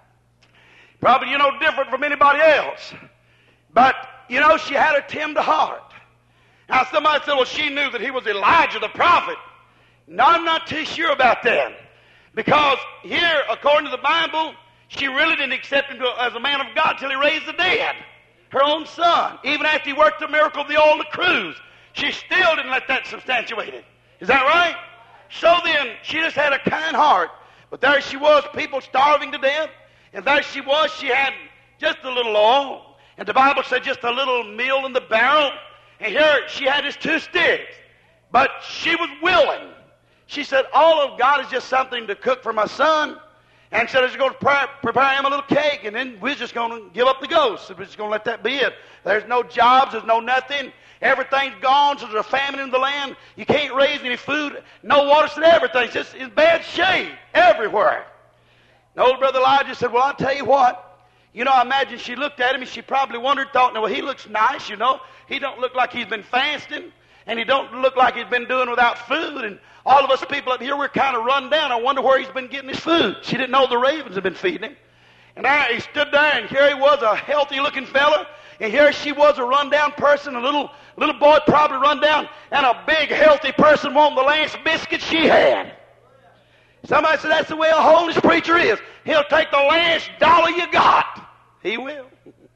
A: Probably, different from anybody else. But, she had a tender heart. Now, somebody said, well, she knew that he was Elijah the prophet. No, I'm not too sure about that. Because here, according to the Bible, she really didn't accept him as a man of God till he raised the dead. Her own son. Even after he worked the miracle of the old cruise, she still didn't let that substantiate it. Is that right? So then, she just had a kind heart. But there she was, people starving to death. And there she was, she had just a little oil. And the Bible said just a little meal in the barrel. And here she had just 2 sticks. But she was willing. She said, all of God is just something to cook for my son. And said, I was going to prepare him a little cake. And then we're just going to give up the ghost. We're just going to let that be it. There's no jobs. There's no nothing. Everything's gone. So there's a famine in the land. You can't raise any food. No water. So everything's just in bad shape everywhere. And old brother Elijah said, well, I'll tell you what. I imagine she looked at him and she probably wondered, thought, well, he looks nice, He don't look like he's been fasting. And he don't look like he's been doing without food. And all of us people up here, we're kind of run down. I wonder where he's been getting his food. She didn't know the ravens had been feeding him. And there he stood there, and here he was, a healthy-looking fella. And here she was, a run-down person, a little boy probably run down, and a big, healthy person wanting the last biscuit she had. Somebody said, that's the way a holiness preacher is. He'll take the last dollar you got. He will.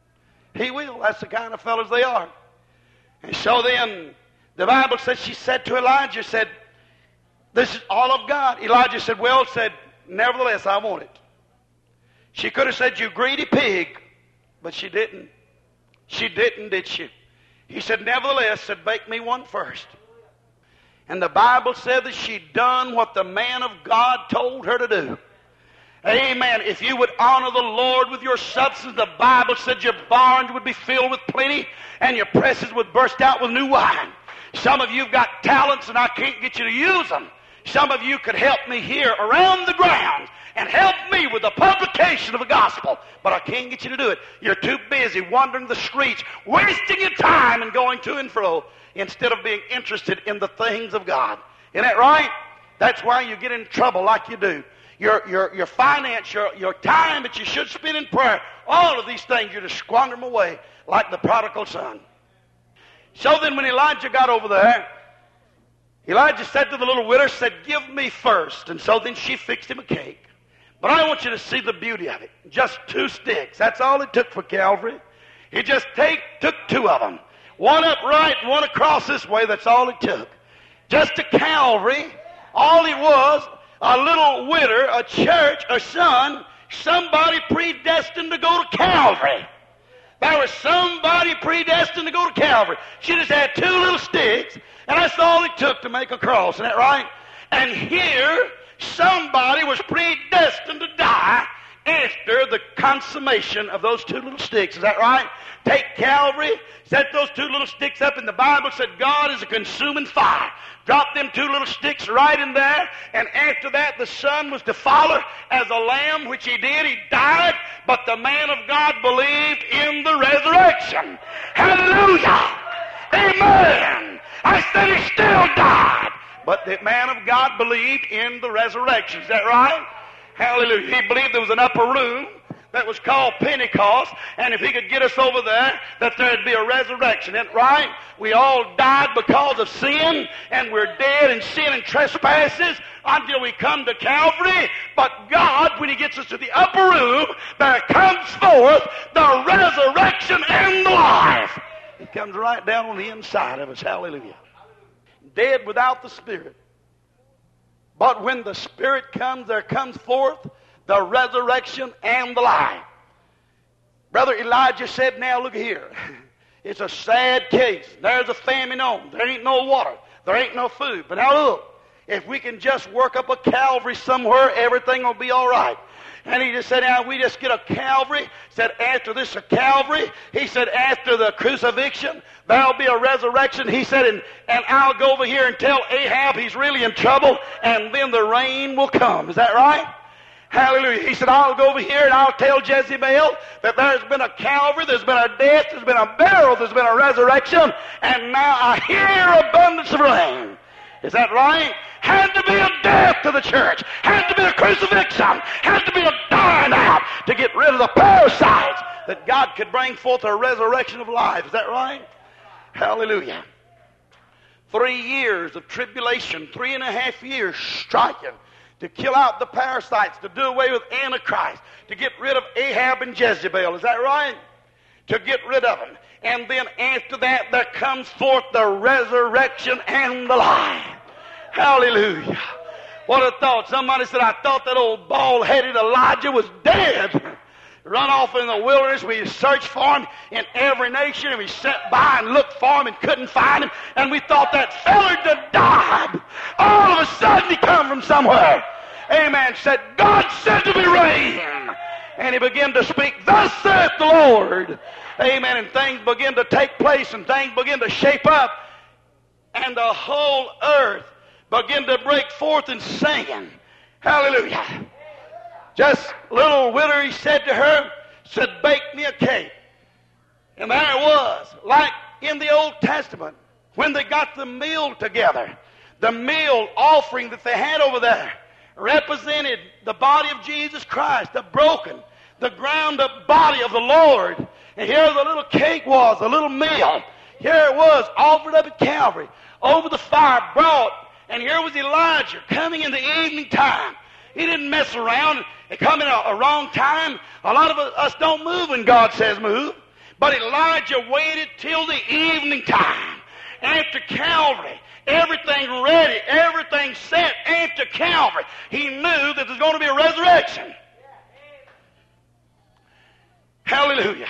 A: He will. That's the kind of fellows they are. And so then, the Bible says, she said to Elijah, said, this is all of God. Elijah said, well, said, nevertheless, I want it. She could have said, you greedy pig, but she didn't. She didn't, did she? He said, nevertheless, said, bake me one first. And the Bible said that she done what the man of God told her to do. Amen. If you would honor the Lord with your substance, the Bible said your barns would be filled with plenty and your presses would burst out with new wine. Some of you have got talents and I can't get you to use them. Some of you could help me here around the grounds and help me with the publication of the gospel, but I can't get you to do it. You're too busy wandering the streets, wasting your time and going to and fro instead of being interested in the things of God. Isn't that right? That's why you get in trouble like you do. Your finance, your time that you should spend in prayer, all of these things, you just squander them away like the prodigal son. So then when Elijah got over there, Elijah said to the little widow, said, give me first. And so then she fixed him a cake. But I want you to see the beauty of it. Just 2 sticks. That's all it took for Calvary. He just took 2 of them. One upright and one across this way. That's all it took. Just to Calvary, all it was, a little widow, a church, a son, somebody predestined to go to Calvary. There was somebody predestined to go to Calvary. She just had 2 little sticks, and that's all it took to make a cross. Isn't that right? And here, somebody was predestined to die after the consummation of those 2 little sticks. Is that right? Take Calvary, set those 2 little sticks up, and the Bible said God is a consuming fire. Drop them 2 little sticks right in there, and after that the Son was to follow as a lamb, which he did. He died, but the man of God believed in the resurrection. Hallelujah! Amen! I said he still died, but the man of God believed in the resurrection. Is that right? Hallelujah. He believed there was an upper room that was called Pentecost, and if he could get us over there, that there'd be a resurrection. Isn't that right? We all died because of sin, and we're dead in sin and trespasses until we come to Calvary. But God, when he gets us to the upper room, there comes forth the resurrection and the life. It comes right down on the inside of us. Hallelujah. Dead without the Spirit. But when the Spirit comes, there comes forth the resurrection and the life. Brother Elijah said, now look here. It's a sad case. There's a famine on. There ain't no water. There ain't no food. But now look, if we can just work up a Calvary somewhere, everything will be all right. And he just said, now we just get a Calvary. Said after this a Calvary. He said after the crucifixion, there'll be a resurrection. He said, and I'll go over here and tell Ahab he's really in trouble, and then the rain will come. Is that right? Hallelujah. He said, I'll go over here and I'll tell Jezebel that there's been a Calvary, there's been a death, there's been a burial, there's been a resurrection, and now I hear abundance of rain. Is that right? Had to be a death to the church. Had to be a crucifixion. Had to be a dying out to get rid of the parasites that God could bring forth a resurrection of life. Is that right? Hallelujah. 3 years of tribulation, 3.5 years striking to kill out the parasites, to do away with Antichrist, to get rid of Ahab and Jezebel. Is that right? To get rid of them. And then after that, there comes forth the resurrection and the life. Hallelujah. What a thought. Somebody said, I thought that old bald-headed Elijah was dead. Run off in the wilderness. We searched for him in every nation, and we sat by and looked for him and couldn't find him. And we thought that feller had died. All of a sudden, he come from somewhere. Amen. Said, God said to be rain. And he began to speak, thus saith the Lord. Amen. And things begin to take place, and things begin to shape up. And the whole earth began to break forth in singing. Hallelujah. Just little widow, he said to her, said, bake me a cake. And there it was, like in the Old Testament, when they got the meal together, the meal offering that they had over there represented the body of Jesus Christ, the broken, the ground up body of the Lord. And here the little cake was, a little meal. Here it was, offered up at Calvary, over the fire, brought. And here was Elijah coming in the evening time. He didn't mess around and come in a wrong time. A lot of us don't move when God says move. But Elijah waited till the evening time. After Calvary, everything ready, everything set after Calvary. He knew that there's going to be a resurrection. Hallelujah.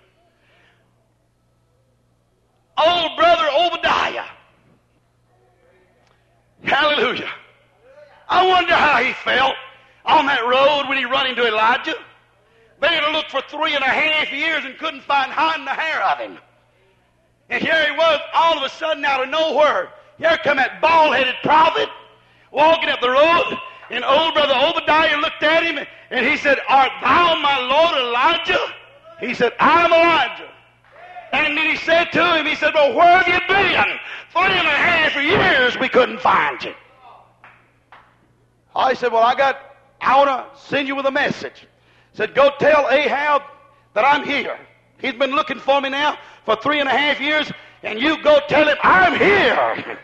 A: Old brother Obadiah. Hallelujah. I wonder how he felt on that road when he run into Elijah. They had looked for 3.5 years and couldn't find hiding the hair of him. And here he was, all of a sudden, out of nowhere. Here come that bald-headed prophet walking up the road. And old brother Obadiah looked at him and he said, "Art thou my Lord Elijah?" He said, "I'm Elijah." And then he said to him, he said, "Well, where have you been? 3.5 years we couldn't find you." I said, "Well, I want to send you with a message." He said, "Go tell Ahab that I'm here. He's been looking for me now for 3.5 years, and you go tell him I'm here."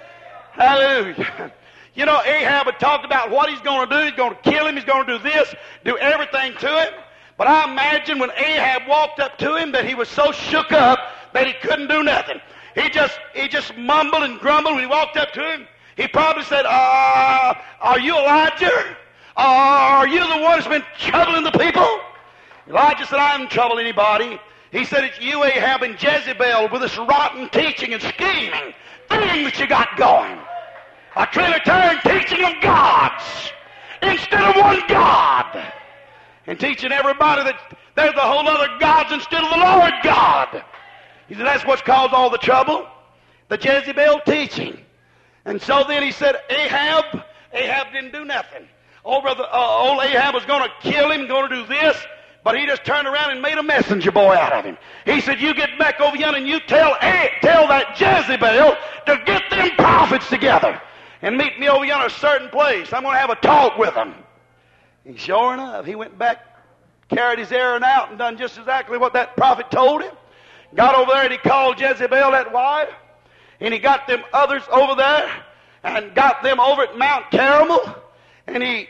A: Hallelujah. You know, Ahab had talked about what he's going to do. He's going to kill him. He's going to do this, do everything to him. But I imagine when Ahab walked up to him that he was so shook up that he couldn't do nothing. He just mumbled and grumbled when he walked up to him. He probably said, "Are you Elijah? Are you the one that's been troubling the people?" Elijah said, "I haven't troubled anybody." He said, "It's you, Ahab, and Jezebel with this rotten teaching and scheming thing that you got going. A Trinitarian teaching of gods instead of one God. And teaching everybody that there's a whole other gods instead of the Lord God." He said, "That's what's caused all the trouble, the Jezebel teaching." And so then he said, Ahab didn't do nothing. Old Ahab was going to kill him, going to do this, but he just turned around and made a messenger boy out of him. He said, "You get back over here and you tell that Jezebel to get them prophets together and meet me over here in a certain place. I'm going to have a talk with them." And sure enough, he went back, carried his errand out, and done just exactly what that prophet told him. Got over there and he called Jezebel, that wife, and he got them others over there and got them over at Mount Carmel. And he,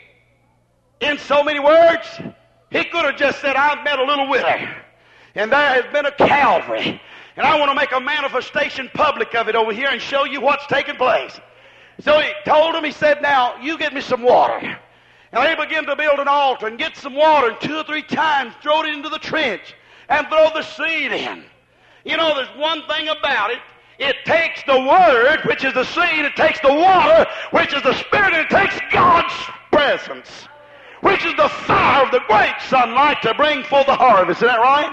A: in so many words, he could have just said, "I've met a little widow, and there has been a Calvary, and I want to make a manifestation public of it over here and show you what's taking place." So he told him, he said, "Now, you get me some water." And they began to build an altar and get some water, and 2 or 3 times throw it into the trench and throw the seed in. You know, there's one thing about it. It takes the Word, which is the seed, it takes the water, which is the Spirit, and it takes God's presence, which is the fire of the great sunlight to bring forth the harvest. Isn't that right?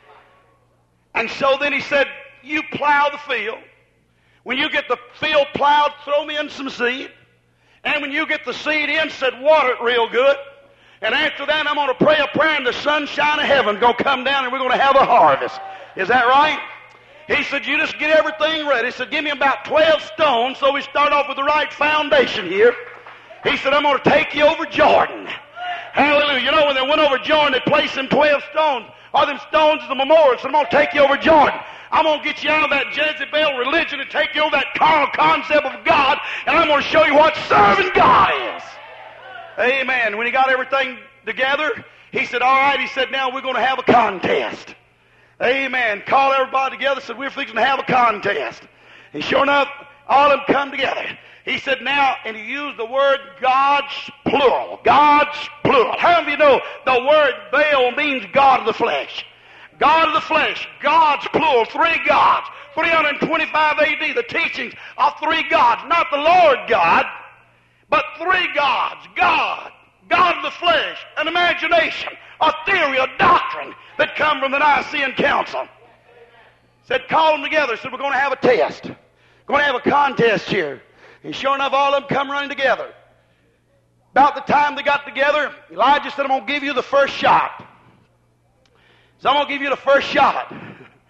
A: And so then he said, "You plow the field. When you get the field plowed, throw me in some seed. And when you get the seed in, said, water it real good. And after that, I'm going to pray a prayer, and the sunshine of heaven is going to come down, and we're going to have a harvest." Is that right? He said, "You just get everything ready." He said, "Give me about 12 stones so we start off with the right foundation here." He said, "I'm going to take you over Jordan." Hallelujah. You know, when they went over Jordan, they placed them 12 stones. Or them stones is a memorial. So I'm going to take you over Jordan. I'm going to get you out of that Jezebel religion and take you over that carnal concept of God, and I'm going to show you what serving God is. Amen. When he got everything together, he said, "All right," he said, "now we're going to have a contest." Amen. Call everybody together, said, "We're fixing to have a contest." And sure enough, all of them come together. He said, "Now," and he used the word God's plural. God's plural. How many of you know the word Baal means God of the flesh? God of the flesh, God's plural, 3 gods. 325 AD, the teachings of 3 gods. Not the Lord God, but 3 gods. God of the flesh, an imagination, a theory, a doctrine that come from the Nicene Council. Said, call them together. Said, we're going to have a test. We're going to have a contest here. And sure enough, all of them come running together. About the time they got together, Elijah said, "I'm going to give you the first shot." So I'm going to give you the first shot.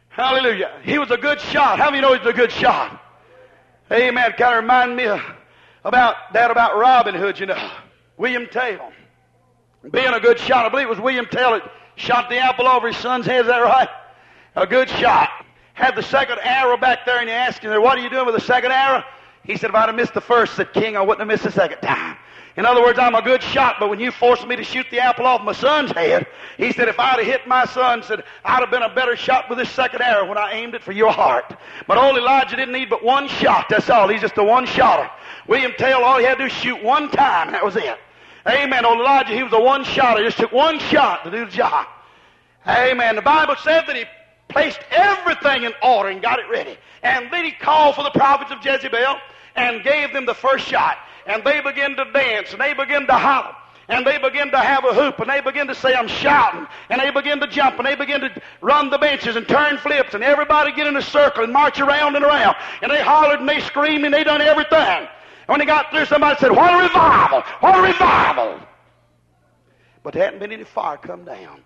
A: Hallelujah. He was a good shot. How many know he was a good shot? Amen. Kind of remind me about Robin Hood, you know. William Tell. Being a good shot. I believe it was William Tell that shot the apple over his son's head. Is that right? A good shot. Had the second arrow back there, and you asked him, what are you doing with the second arrow? He said, if I'd have missed the first, said King, I wouldn't have missed the second time. In other words, I'm a good shot, but when you forced me to shoot the apple off my son's head, he said, if I'd have hit my son, said, I'd have been a better shot with this second arrow when I aimed it for your heart. But old Elijah didn't need but one shot. That's all. He's just a one-shotter. William Tell, all he had to do was shoot one time, and that was it. Amen. Old Elijah, he was a one-shotter. He just took one shot to do the job. Amen. The Bible said that he placed everything in order and got it ready. And then he called for the prophets of Jezebel and gave them the first shot. And they began to dance, and they began to holler, and they began to have a hoop, and they began to say, I'm shouting, and they began to jump, and they began to run the benches and turn flips, and everybody get in a circle and march around and around. And they hollered, and they screamed, and they done everything. And when they got through, somebody said, what a revival! What a revival! But there hadn't been any fire come down.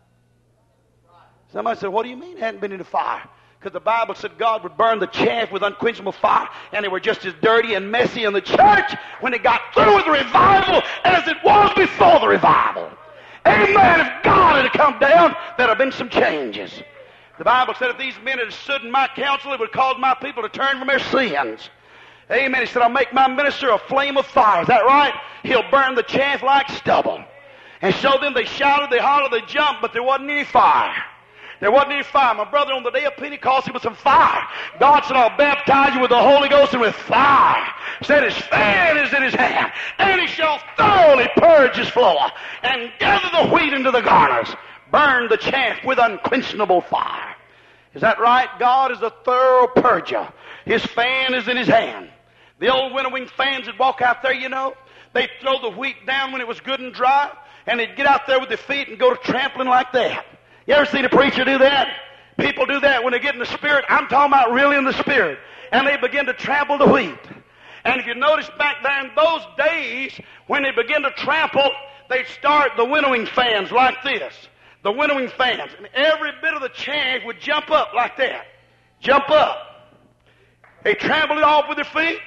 A: Somebody said, what do you mean there hadn't been any fire? Because the Bible said God would burn the chaff with unquenchable fire, and they were just as dirty and messy in the church when it got through with the revival as it was before the revival. Amen. If God had come down, there'd have been some changes. The Bible said if these men had stood in my counsel, it would cause my people to turn from their sins. Amen. He said, I'll make my minister a flame of fire. Is that right? He'll burn the chaff like stubble. And so then they shouted, they hollered, they jumped, but there wasn't any fire. There wasn't any fire. My brother, on the day of Pentecost, it was some fire. God said, I'll baptize you with the Holy Ghost and with fire. Said his fan is in his hand, and he shall thoroughly purge his floor, and gather the wheat into the garners, burn the chaff with unquenchable fire. Is that right? God is a thorough purger. His fan is in his hand. The old winnowing fans that walk out there, you know, they'd throw the wheat down when it was good and dry, and they'd get out there with their feet and go to trampling like that. You ever seen a preacher do that? People do that when they get in the Spirit. I'm talking about really in the Spirit. And they begin to trample the wheat. And if you notice back there in those days, when they begin to trample, they'd start the winnowing fans like this. The winnowing fans. And every bit of the chaff would jump up like that. Jump up. They trampled it off with their feet.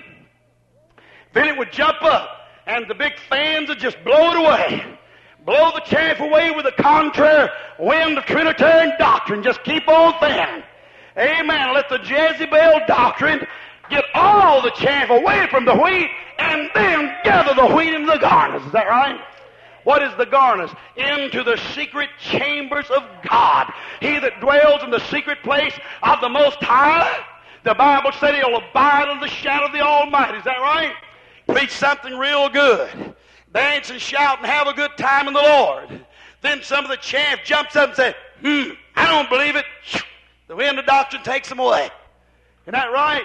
A: Then it would jump up. And the big fans would just blow it away. Blow the chaff away with the contrary wind of Trinitarian doctrine. Just keep on fanning. Amen. Let the Jezebel doctrine get all the chaff away from the wheat and then gather the wheat into the garners. Is that right? What is the garners? Into the secret chambers of God. He that dwells in the secret place of the Most High, the Bible said he'll abide under the shadow of the Almighty. Is that right? Preach something real good. Dance and shout and have a good time in the Lord. Then some of the chaff jumps up and says, I don't believe it. The wind of doctrine takes them away. Isn't that right?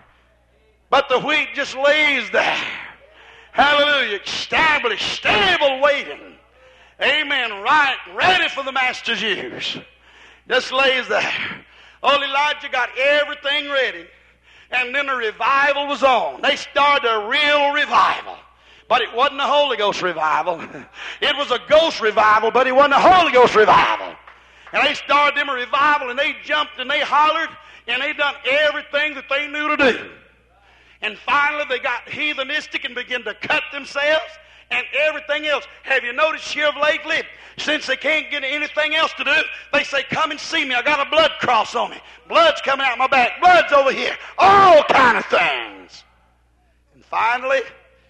A: But the wheat just lays there. Hallelujah. Established, stable, waiting. Amen. Right, ready for the master's use. Just lays there. Old Elijah got everything ready. And then the revival was on. They started a real revival. But it wasn't a Holy Ghost revival. It was a ghost revival, but it wasn't a Holy Ghost revival. And they started them a revival, and they jumped, and they hollered, and they done everything that they knew to do. And finally, they got heathenistic and began to cut themselves and everything else. Have you noticed here of lately, since they can't get anything else to do, they say, come and see me. I got a blood cross on me. Blood's coming out my back. Blood's over here. All kind of things. And finally,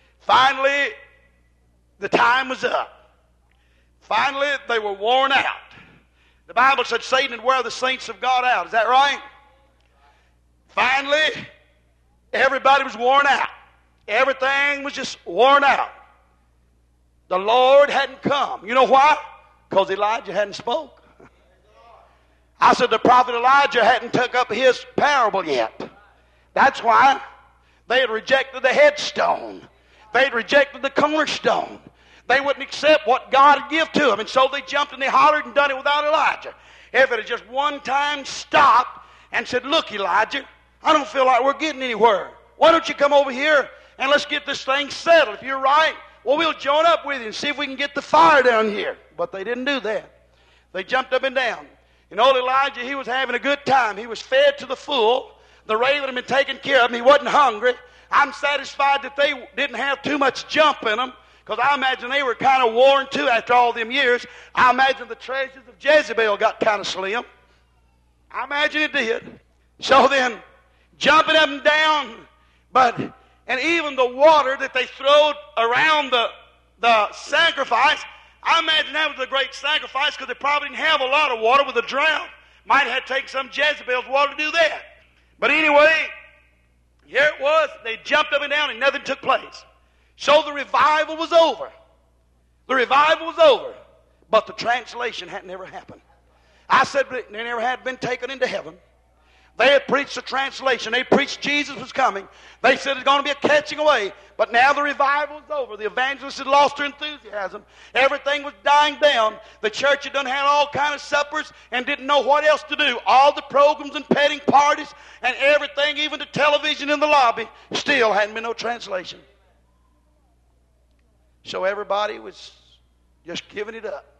A: the time was up. Finally, they were worn out. The Bible said Satan would wear the saints of God out. Is that right? Finally, everybody was worn out. Everything was just worn out. The Lord hadn't come. You know why? Because Elijah hadn't spoke. I said the prophet Elijah hadn't took up his parable yet. That's why. They had rejected the headstone. They had rejected the cornerstone. They wouldn't accept what God had given to them. And so they jumped and they hollered and done it without Elijah. If it had just one time stopped and said, look, Elijah, I don't feel like we're getting anywhere. Why don't you come over here and let's get this thing settled. If you're right, well, we'll join up with you and see if we can get the fire down here. But they didn't do that. They jumped up and down. And old Elijah, he was having a good time. He was fed to the full. The raven had been taken care of him. He wasn't hungry. I'm satisfied that they didn't have too much jump in them, because I imagine they were kind of worn too after all them years. I imagine the treasures of Jezebel got kind of slim. I imagine it did. So then, jumping up and down, and even the water that they throwed around the sacrifice, I imagine that was a great sacrifice, because they probably didn't have a lot of water with a drought. Might have to take some Jezebel's water to do that. But anyway, here it was. They jumped up and down and nothing took place. So the revival was over. The revival was over. But the translation had never happened. I said they never had been taken into heaven. They had preached the translation. They preached Jesus was coming. They said it's going to be a catching away. But now the revival is over. The evangelists had lost their enthusiasm. Everything was dying down. The church had done had all kind of suppers and didn't know what else to do. All the programs and petting parties and everything, even the television in the lobby, still hadn't been no translation. So everybody was just giving it up.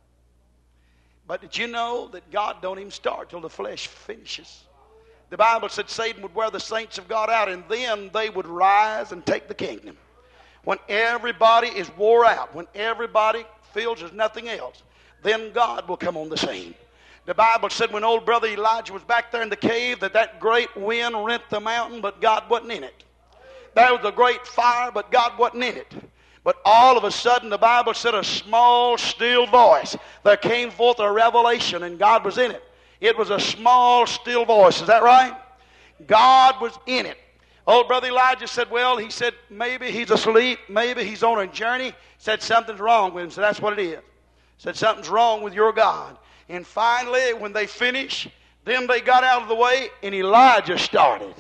A: But did you know that God don't even start till the flesh finishes? The Bible said Satan would wear the saints of God out, and then they would rise and take the kingdom. When everybody is wore out, when everybody feels there's nothing else, then God will come on the scene. The Bible said when old brother Elijah was back there in the cave, that great wind rent the mountain, but God wasn't in it. There was a great fire, but God wasn't in it. But all of a sudden, the Bible said a small, still voice. There came forth a revelation, and God was in it. It was a small, still voice. Is that right? God was in it. Old brother Elijah said, he said, maybe he's asleep. Maybe he's on a journey. Said something's wrong with him. So that's what it is. Said something's wrong with your God. And finally, when they finished, then they got out of the way, and Elijah started.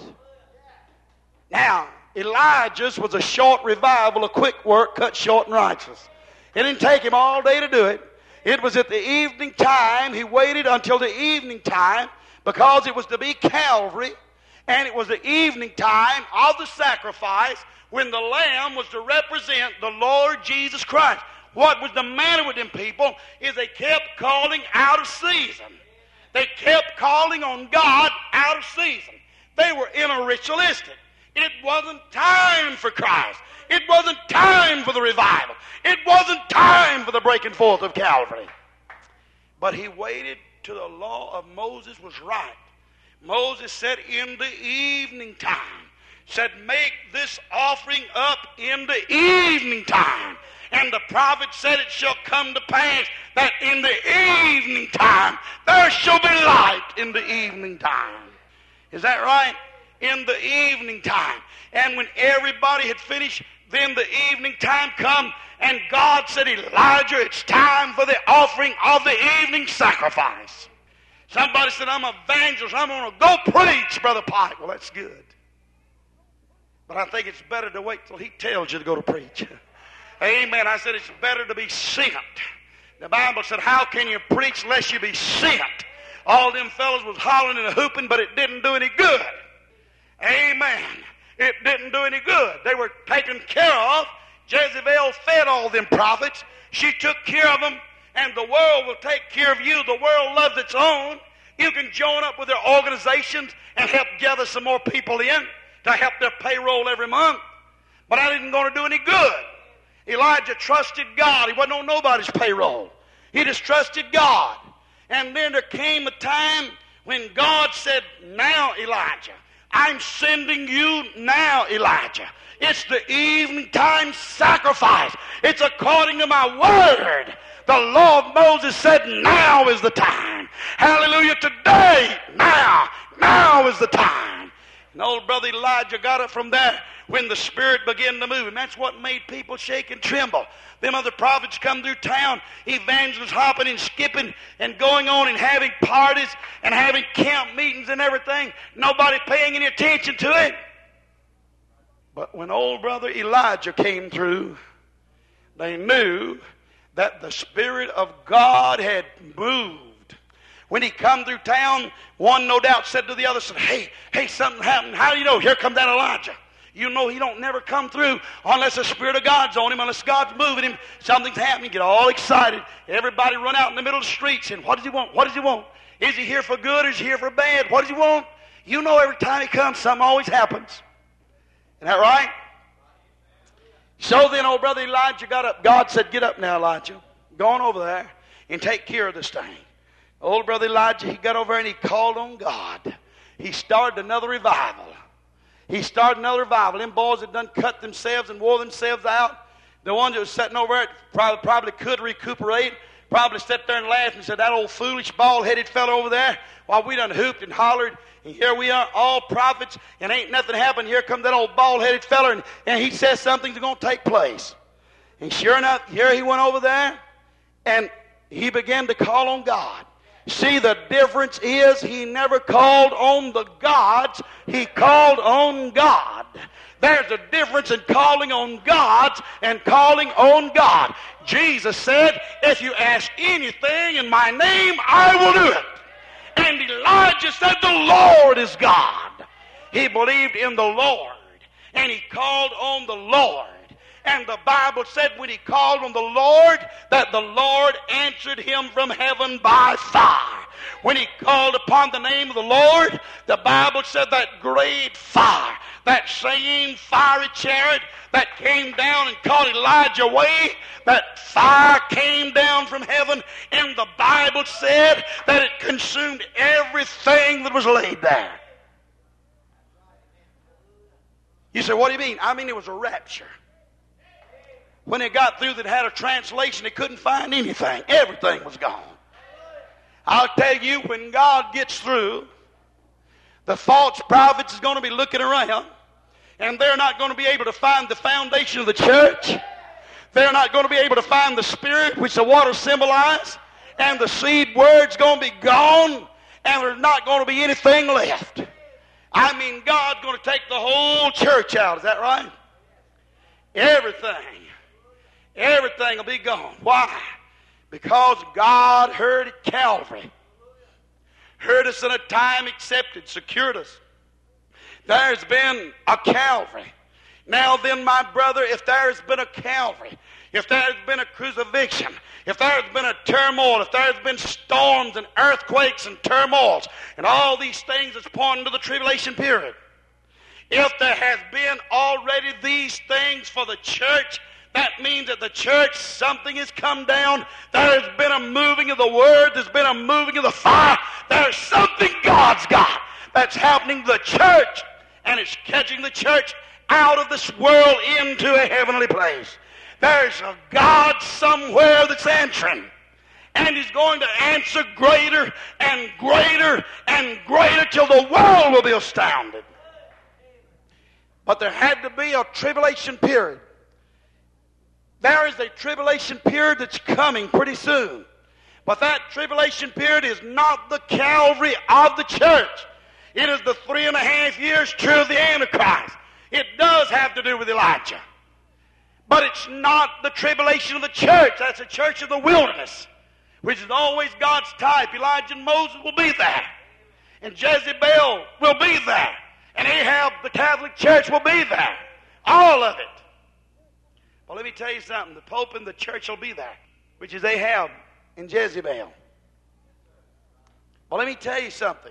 A: Now, Elijah's was a short revival, a quick work, cut short and righteous. It didn't take him all day to do it. It was at the evening time. He waited until the evening time because it was to be Calvary, and it was the evening time of the sacrifice when the lamb was to represent the Lord Jesus Christ. What was the matter with them people is they kept calling out of season. They kept calling on God out of season. They were in a ritualistic. It wasn't time for Christ. It wasn't time for the revival. It wasn't time for the breaking forth of Calvary. But he waited till the law of Moses was right. Moses said in the evening time, said make this offering up in the evening time. And the prophet said it shall come to pass that in the evening time there shall be light in the evening time. Is that right? In the evening time. And when everybody had finished, then the evening time come, and God said, Elijah, it's time for the offering of the evening sacrifice. Somebody said, I'm an evangelist. I'm going to go preach, Brother Pike. Well, that's good. But I think it's better to wait till he tells you to go to preach. Amen. I said it's better to be sent. The Bible said, how can you preach lest you be sent? All them fellows was hollering and hooping, but it didn't do any good. Amen. It didn't do any good. They were taken care of. Jezebel fed all them prophets. She took care of them, and the world will take care of you. The world loves its own. You can join up with their organizations and help gather some more people in to help their payroll every month. But that isn't going to do any good. Elijah trusted God. He wasn't on nobody's payroll. He just trusted God. And then there came a time when God said, now, Elijah, I'm sending you now, Elijah. It's the evening time sacrifice. It's according to my word. The law of Moses said, now is the time. Hallelujah. Today, now is the time. And old brother Elijah got it from there when the Spirit began to move. And that's what made people shake and tremble. Them other prophets come through town, evangelists hopping and skipping and going on and having parties and having camp meetings and everything. Nobody paying any attention to it. But when old brother Elijah came through, they knew that the Spirit of God had moved. When he come through town, one no doubt said to the other, said, hey, something happened. How do you know? Here comes that Elijah. You know he don't never come through unless the Spirit of God's on him, unless God's moving him. Something's happening. Get all excited. Everybody run out in the middle of the streets and what does he want? What does he want? Is he here for good or is he here for bad? What does he want? You know every time he comes, something always happens. Isn't that right? So then old brother Elijah got up. God said, get up now, Elijah. Go on over there and take care of this thing. Old brother Elijah, he got over there and he called on God. He started another revival. Them boys had done cut themselves and wore themselves out. The ones that was sitting over there probably could recuperate. Probably sat there and laughed and said, that old foolish bald-headed fellow over there, while we done hooped and hollered, and here we are, all prophets, and ain't nothing happened. Here comes that old bald-headed fellow, and he says something's going to take place. And sure enough, here he went over there, and he began to call on God. See, the difference is he never called on the gods. He called on God. There's a difference in calling on gods and calling on God. Jesus said, if you ask anything in my name, I will do it. And Elijah said, the Lord is God. He believed in the Lord, and he called on the Lord. And the Bible said when he called on the Lord, that the Lord answered him from heaven by fire. When he called upon the name of the Lord, the Bible said that great fire, that same fiery chariot that came down and caught Elijah away, that fire came down from heaven, and the Bible said that it consumed everything that was laid there. You say, what do you mean? I mean, it was a rapture. When it got through that had a translation, it couldn't find anything. Everything was gone. I'll tell you, when God gets through, the false prophets is going to be looking around, and they're not going to be able to find the foundation of the church. They're not going to be able to find the Spirit, which the water symbolizes, and the seed word's going to be gone, and there's not going to be anything left. I mean, God's going to take the whole church out. Is that right? Everything will be gone. Why? Because God heard at Calvary. Heard us in a time accepted, secured us. There's been a Calvary. Now then, my brother, if there's been a Calvary, if there's been a crucifixion, if there's been a turmoil, if there's been storms and earthquakes and turmoils, and all these things that's pointing to the tribulation period, if there has been already these things for the church, that means that the church, something has come down. There's been a moving of the Word. There's been a moving of the fire. There's something God's got that's happening to the church, and it's catching the church out of this world into a heavenly place. There's a God somewhere that's answering, and He's going to answer greater and greater and greater till the world will be astounded. But there had to be a tribulation period. There is a tribulation period that's coming pretty soon. But that tribulation period is not the Calvary of the church. It is the 3.5 years true of the Antichrist. It does have to do with Elijah. But it's not the tribulation of the church. That's the church of the wilderness, which is always God's type. Elijah and Moses will be there. And Jezebel will be there. And Ahab, the Catholic Church, will be there. All of it. Well, let me tell you something. The Pope and the church will be there, which is Ahab and Jezebel. Well, let me tell you something.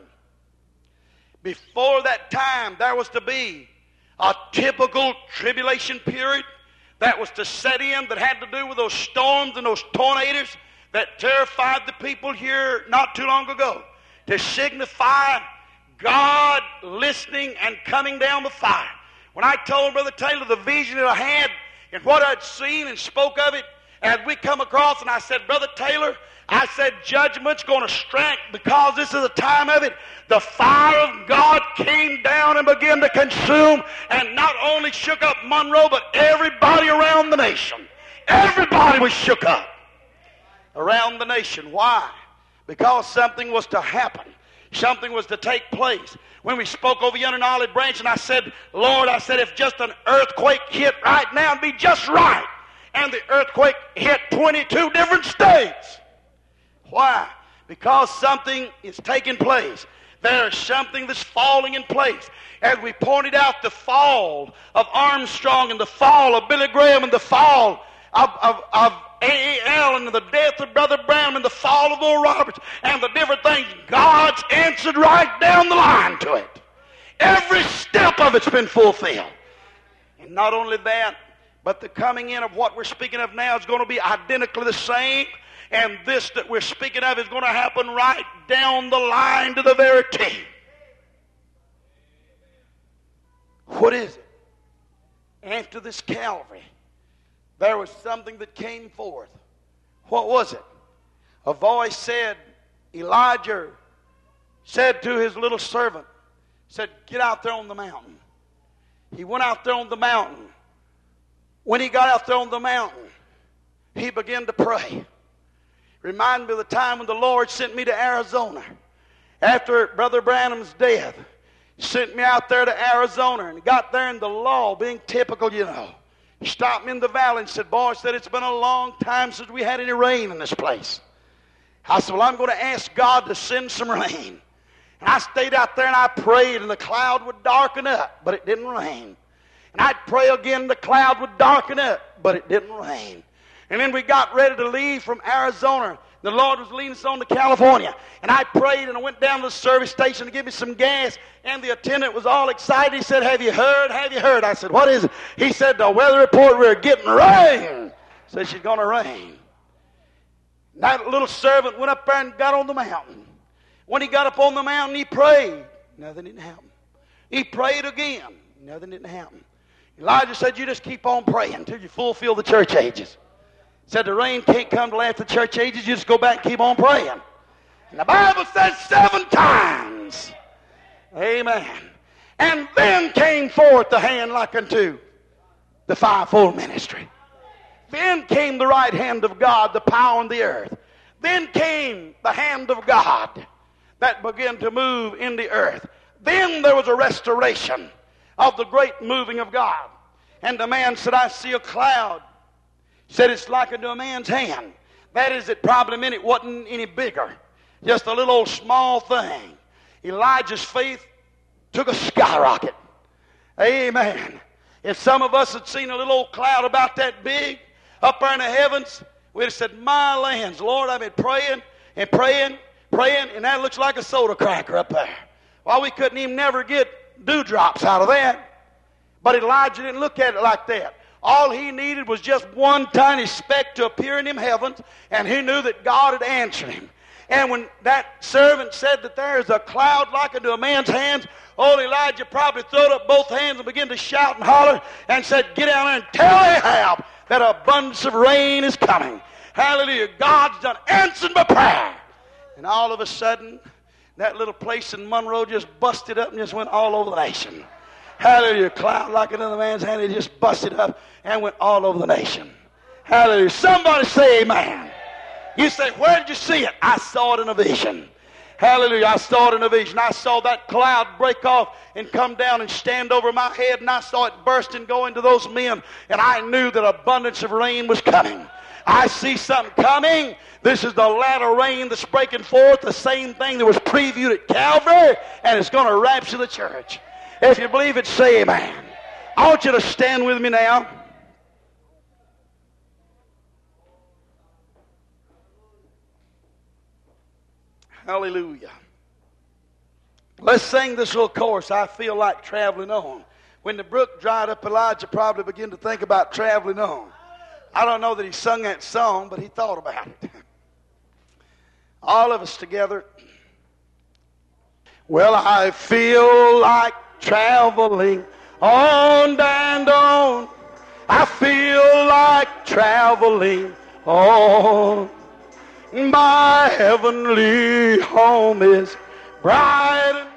A: Before that time, there was to be a typical tribulation period that was to set in, that had to do with those storms and those tornadoes that terrified the people here not too long ago, to signify God listening and coming down with fire. When I told Brother Taylor the vision that I had and what I'd seen and spoke of it, as we come across, and I said, Brother Taylor, I said, judgment's going to strike because this is the time of it. The fire of God came down and began to consume, and not only shook up Monroe, but everybody around the nation. Everybody was shook up around the nation. Why? Because something was to happen. Something was to take place. When we spoke over yonder in Olive Branch, and I said, Lord, I said, if just an earthquake hit right now, it'd be just right. And the earthquake hit 22 different states. Why? Because something is taking place. There's something that's falling in place. As we pointed out, the fall of Armstrong and the fall of Billy Graham and the fall of AAL and the death of Brother Branham and the fall of Oral Roberts and the different things, God answered right down the line to it. Every step of it's been fulfilled. And not only that, but the coming in of what we're speaking of now is going to be identically the same. And this that we're speaking of is going to happen right down the line to the very T. What is it? After this Calvary, there was something that came forth. What was it? A voice said, Elijah said to his little servant, said, get out there on the mountain. He went out there on the mountain. When he got out there on the mountain, he began to pray. Reminded me of the time when the Lord sent me to Arizona. After Brother Branham's death, he sent me out there to Arizona and got there in the law, being typical, you know. He stopped me in the valley and said, boy, said, it's been a long time since we had any rain in this place. I said, well, I'm going to ask God to send some rain. And I stayed out there and I prayed, and the cloud would darken up, but it didn't rain. And I'd pray again, the cloud would darken up, but it didn't rain. And then we got ready to leave from Arizona. The Lord was leading us on to California. And I prayed, and I went down to the service station to give me some gas. And the attendant was all excited. He said, have you heard? Have you heard? I said, what is it? He said, the weather report, we're getting rain. Said she's going to rain. That little servant went up there and got on the mountain. When he got up on the mountain, he prayed. Nothing didn't happen. He prayed again. Nothing didn't happen. Elijah said, you just keep on praying until you fulfill the church ages. Said the rain can't come till after the church ages. You just go back and keep on praying. And the Bible says 7 times. Amen. And then came forth the hand like unto the fivefold ministry. Then came the right hand of God, the power in the earth. Then came the hand of God that began to move in the earth. Then there was a restoration of the great moving of God. And the man said, I see a cloud. Said it's like unto a man's hand. That is, it probably meant it wasn't any bigger. Just a little old small thing. Elijah's faith took a skyrocket. Amen. If some of us had seen a little old cloud about that big up there in the heavens, we'd have said, my lands, Lord, I've been praying and praying, and that looks like a soda cracker up there. Well, we couldn't even never get dewdrops out of that. But Elijah didn't look at it like that. All he needed was just one tiny speck to appear in them heavens, and he knew that God had answered him. And when that servant said that there is a cloud like unto a man's hands, old Elijah probably threw up both hands and began to shout and holler and said, get down there and tell Ahab that abundance of rain is coming. Hallelujah. God's done answered my prayer. And all of a sudden, that little place in Monroe just busted up and just went all over the nation. Hallelujah. Cloud like another man's hand, it just busted up and went all over the nation. Hallelujah. Somebody say amen. You say, where did you see it? I saw it in a vision. Hallelujah. I saw it in a vision. I saw that cloud break off and come down and stand over my head, and I saw it burst and go into those men, and I knew that abundance of rain was coming. I see something coming. This is the latter rain that's breaking forth, the same thing that was previewed at Calvary, and it's going to rapture the church. If you believe it, say amen. I want you to stand with me now. Hallelujah. Let's sing this little chorus, I Feel Like Traveling On. When the brook dried up, Elijah probably began to think about traveling on. I don't know that he sung that song, but he thought about it. All of us together. Well, I feel like traveling on and on. I feel like traveling on. My heavenly home is bright and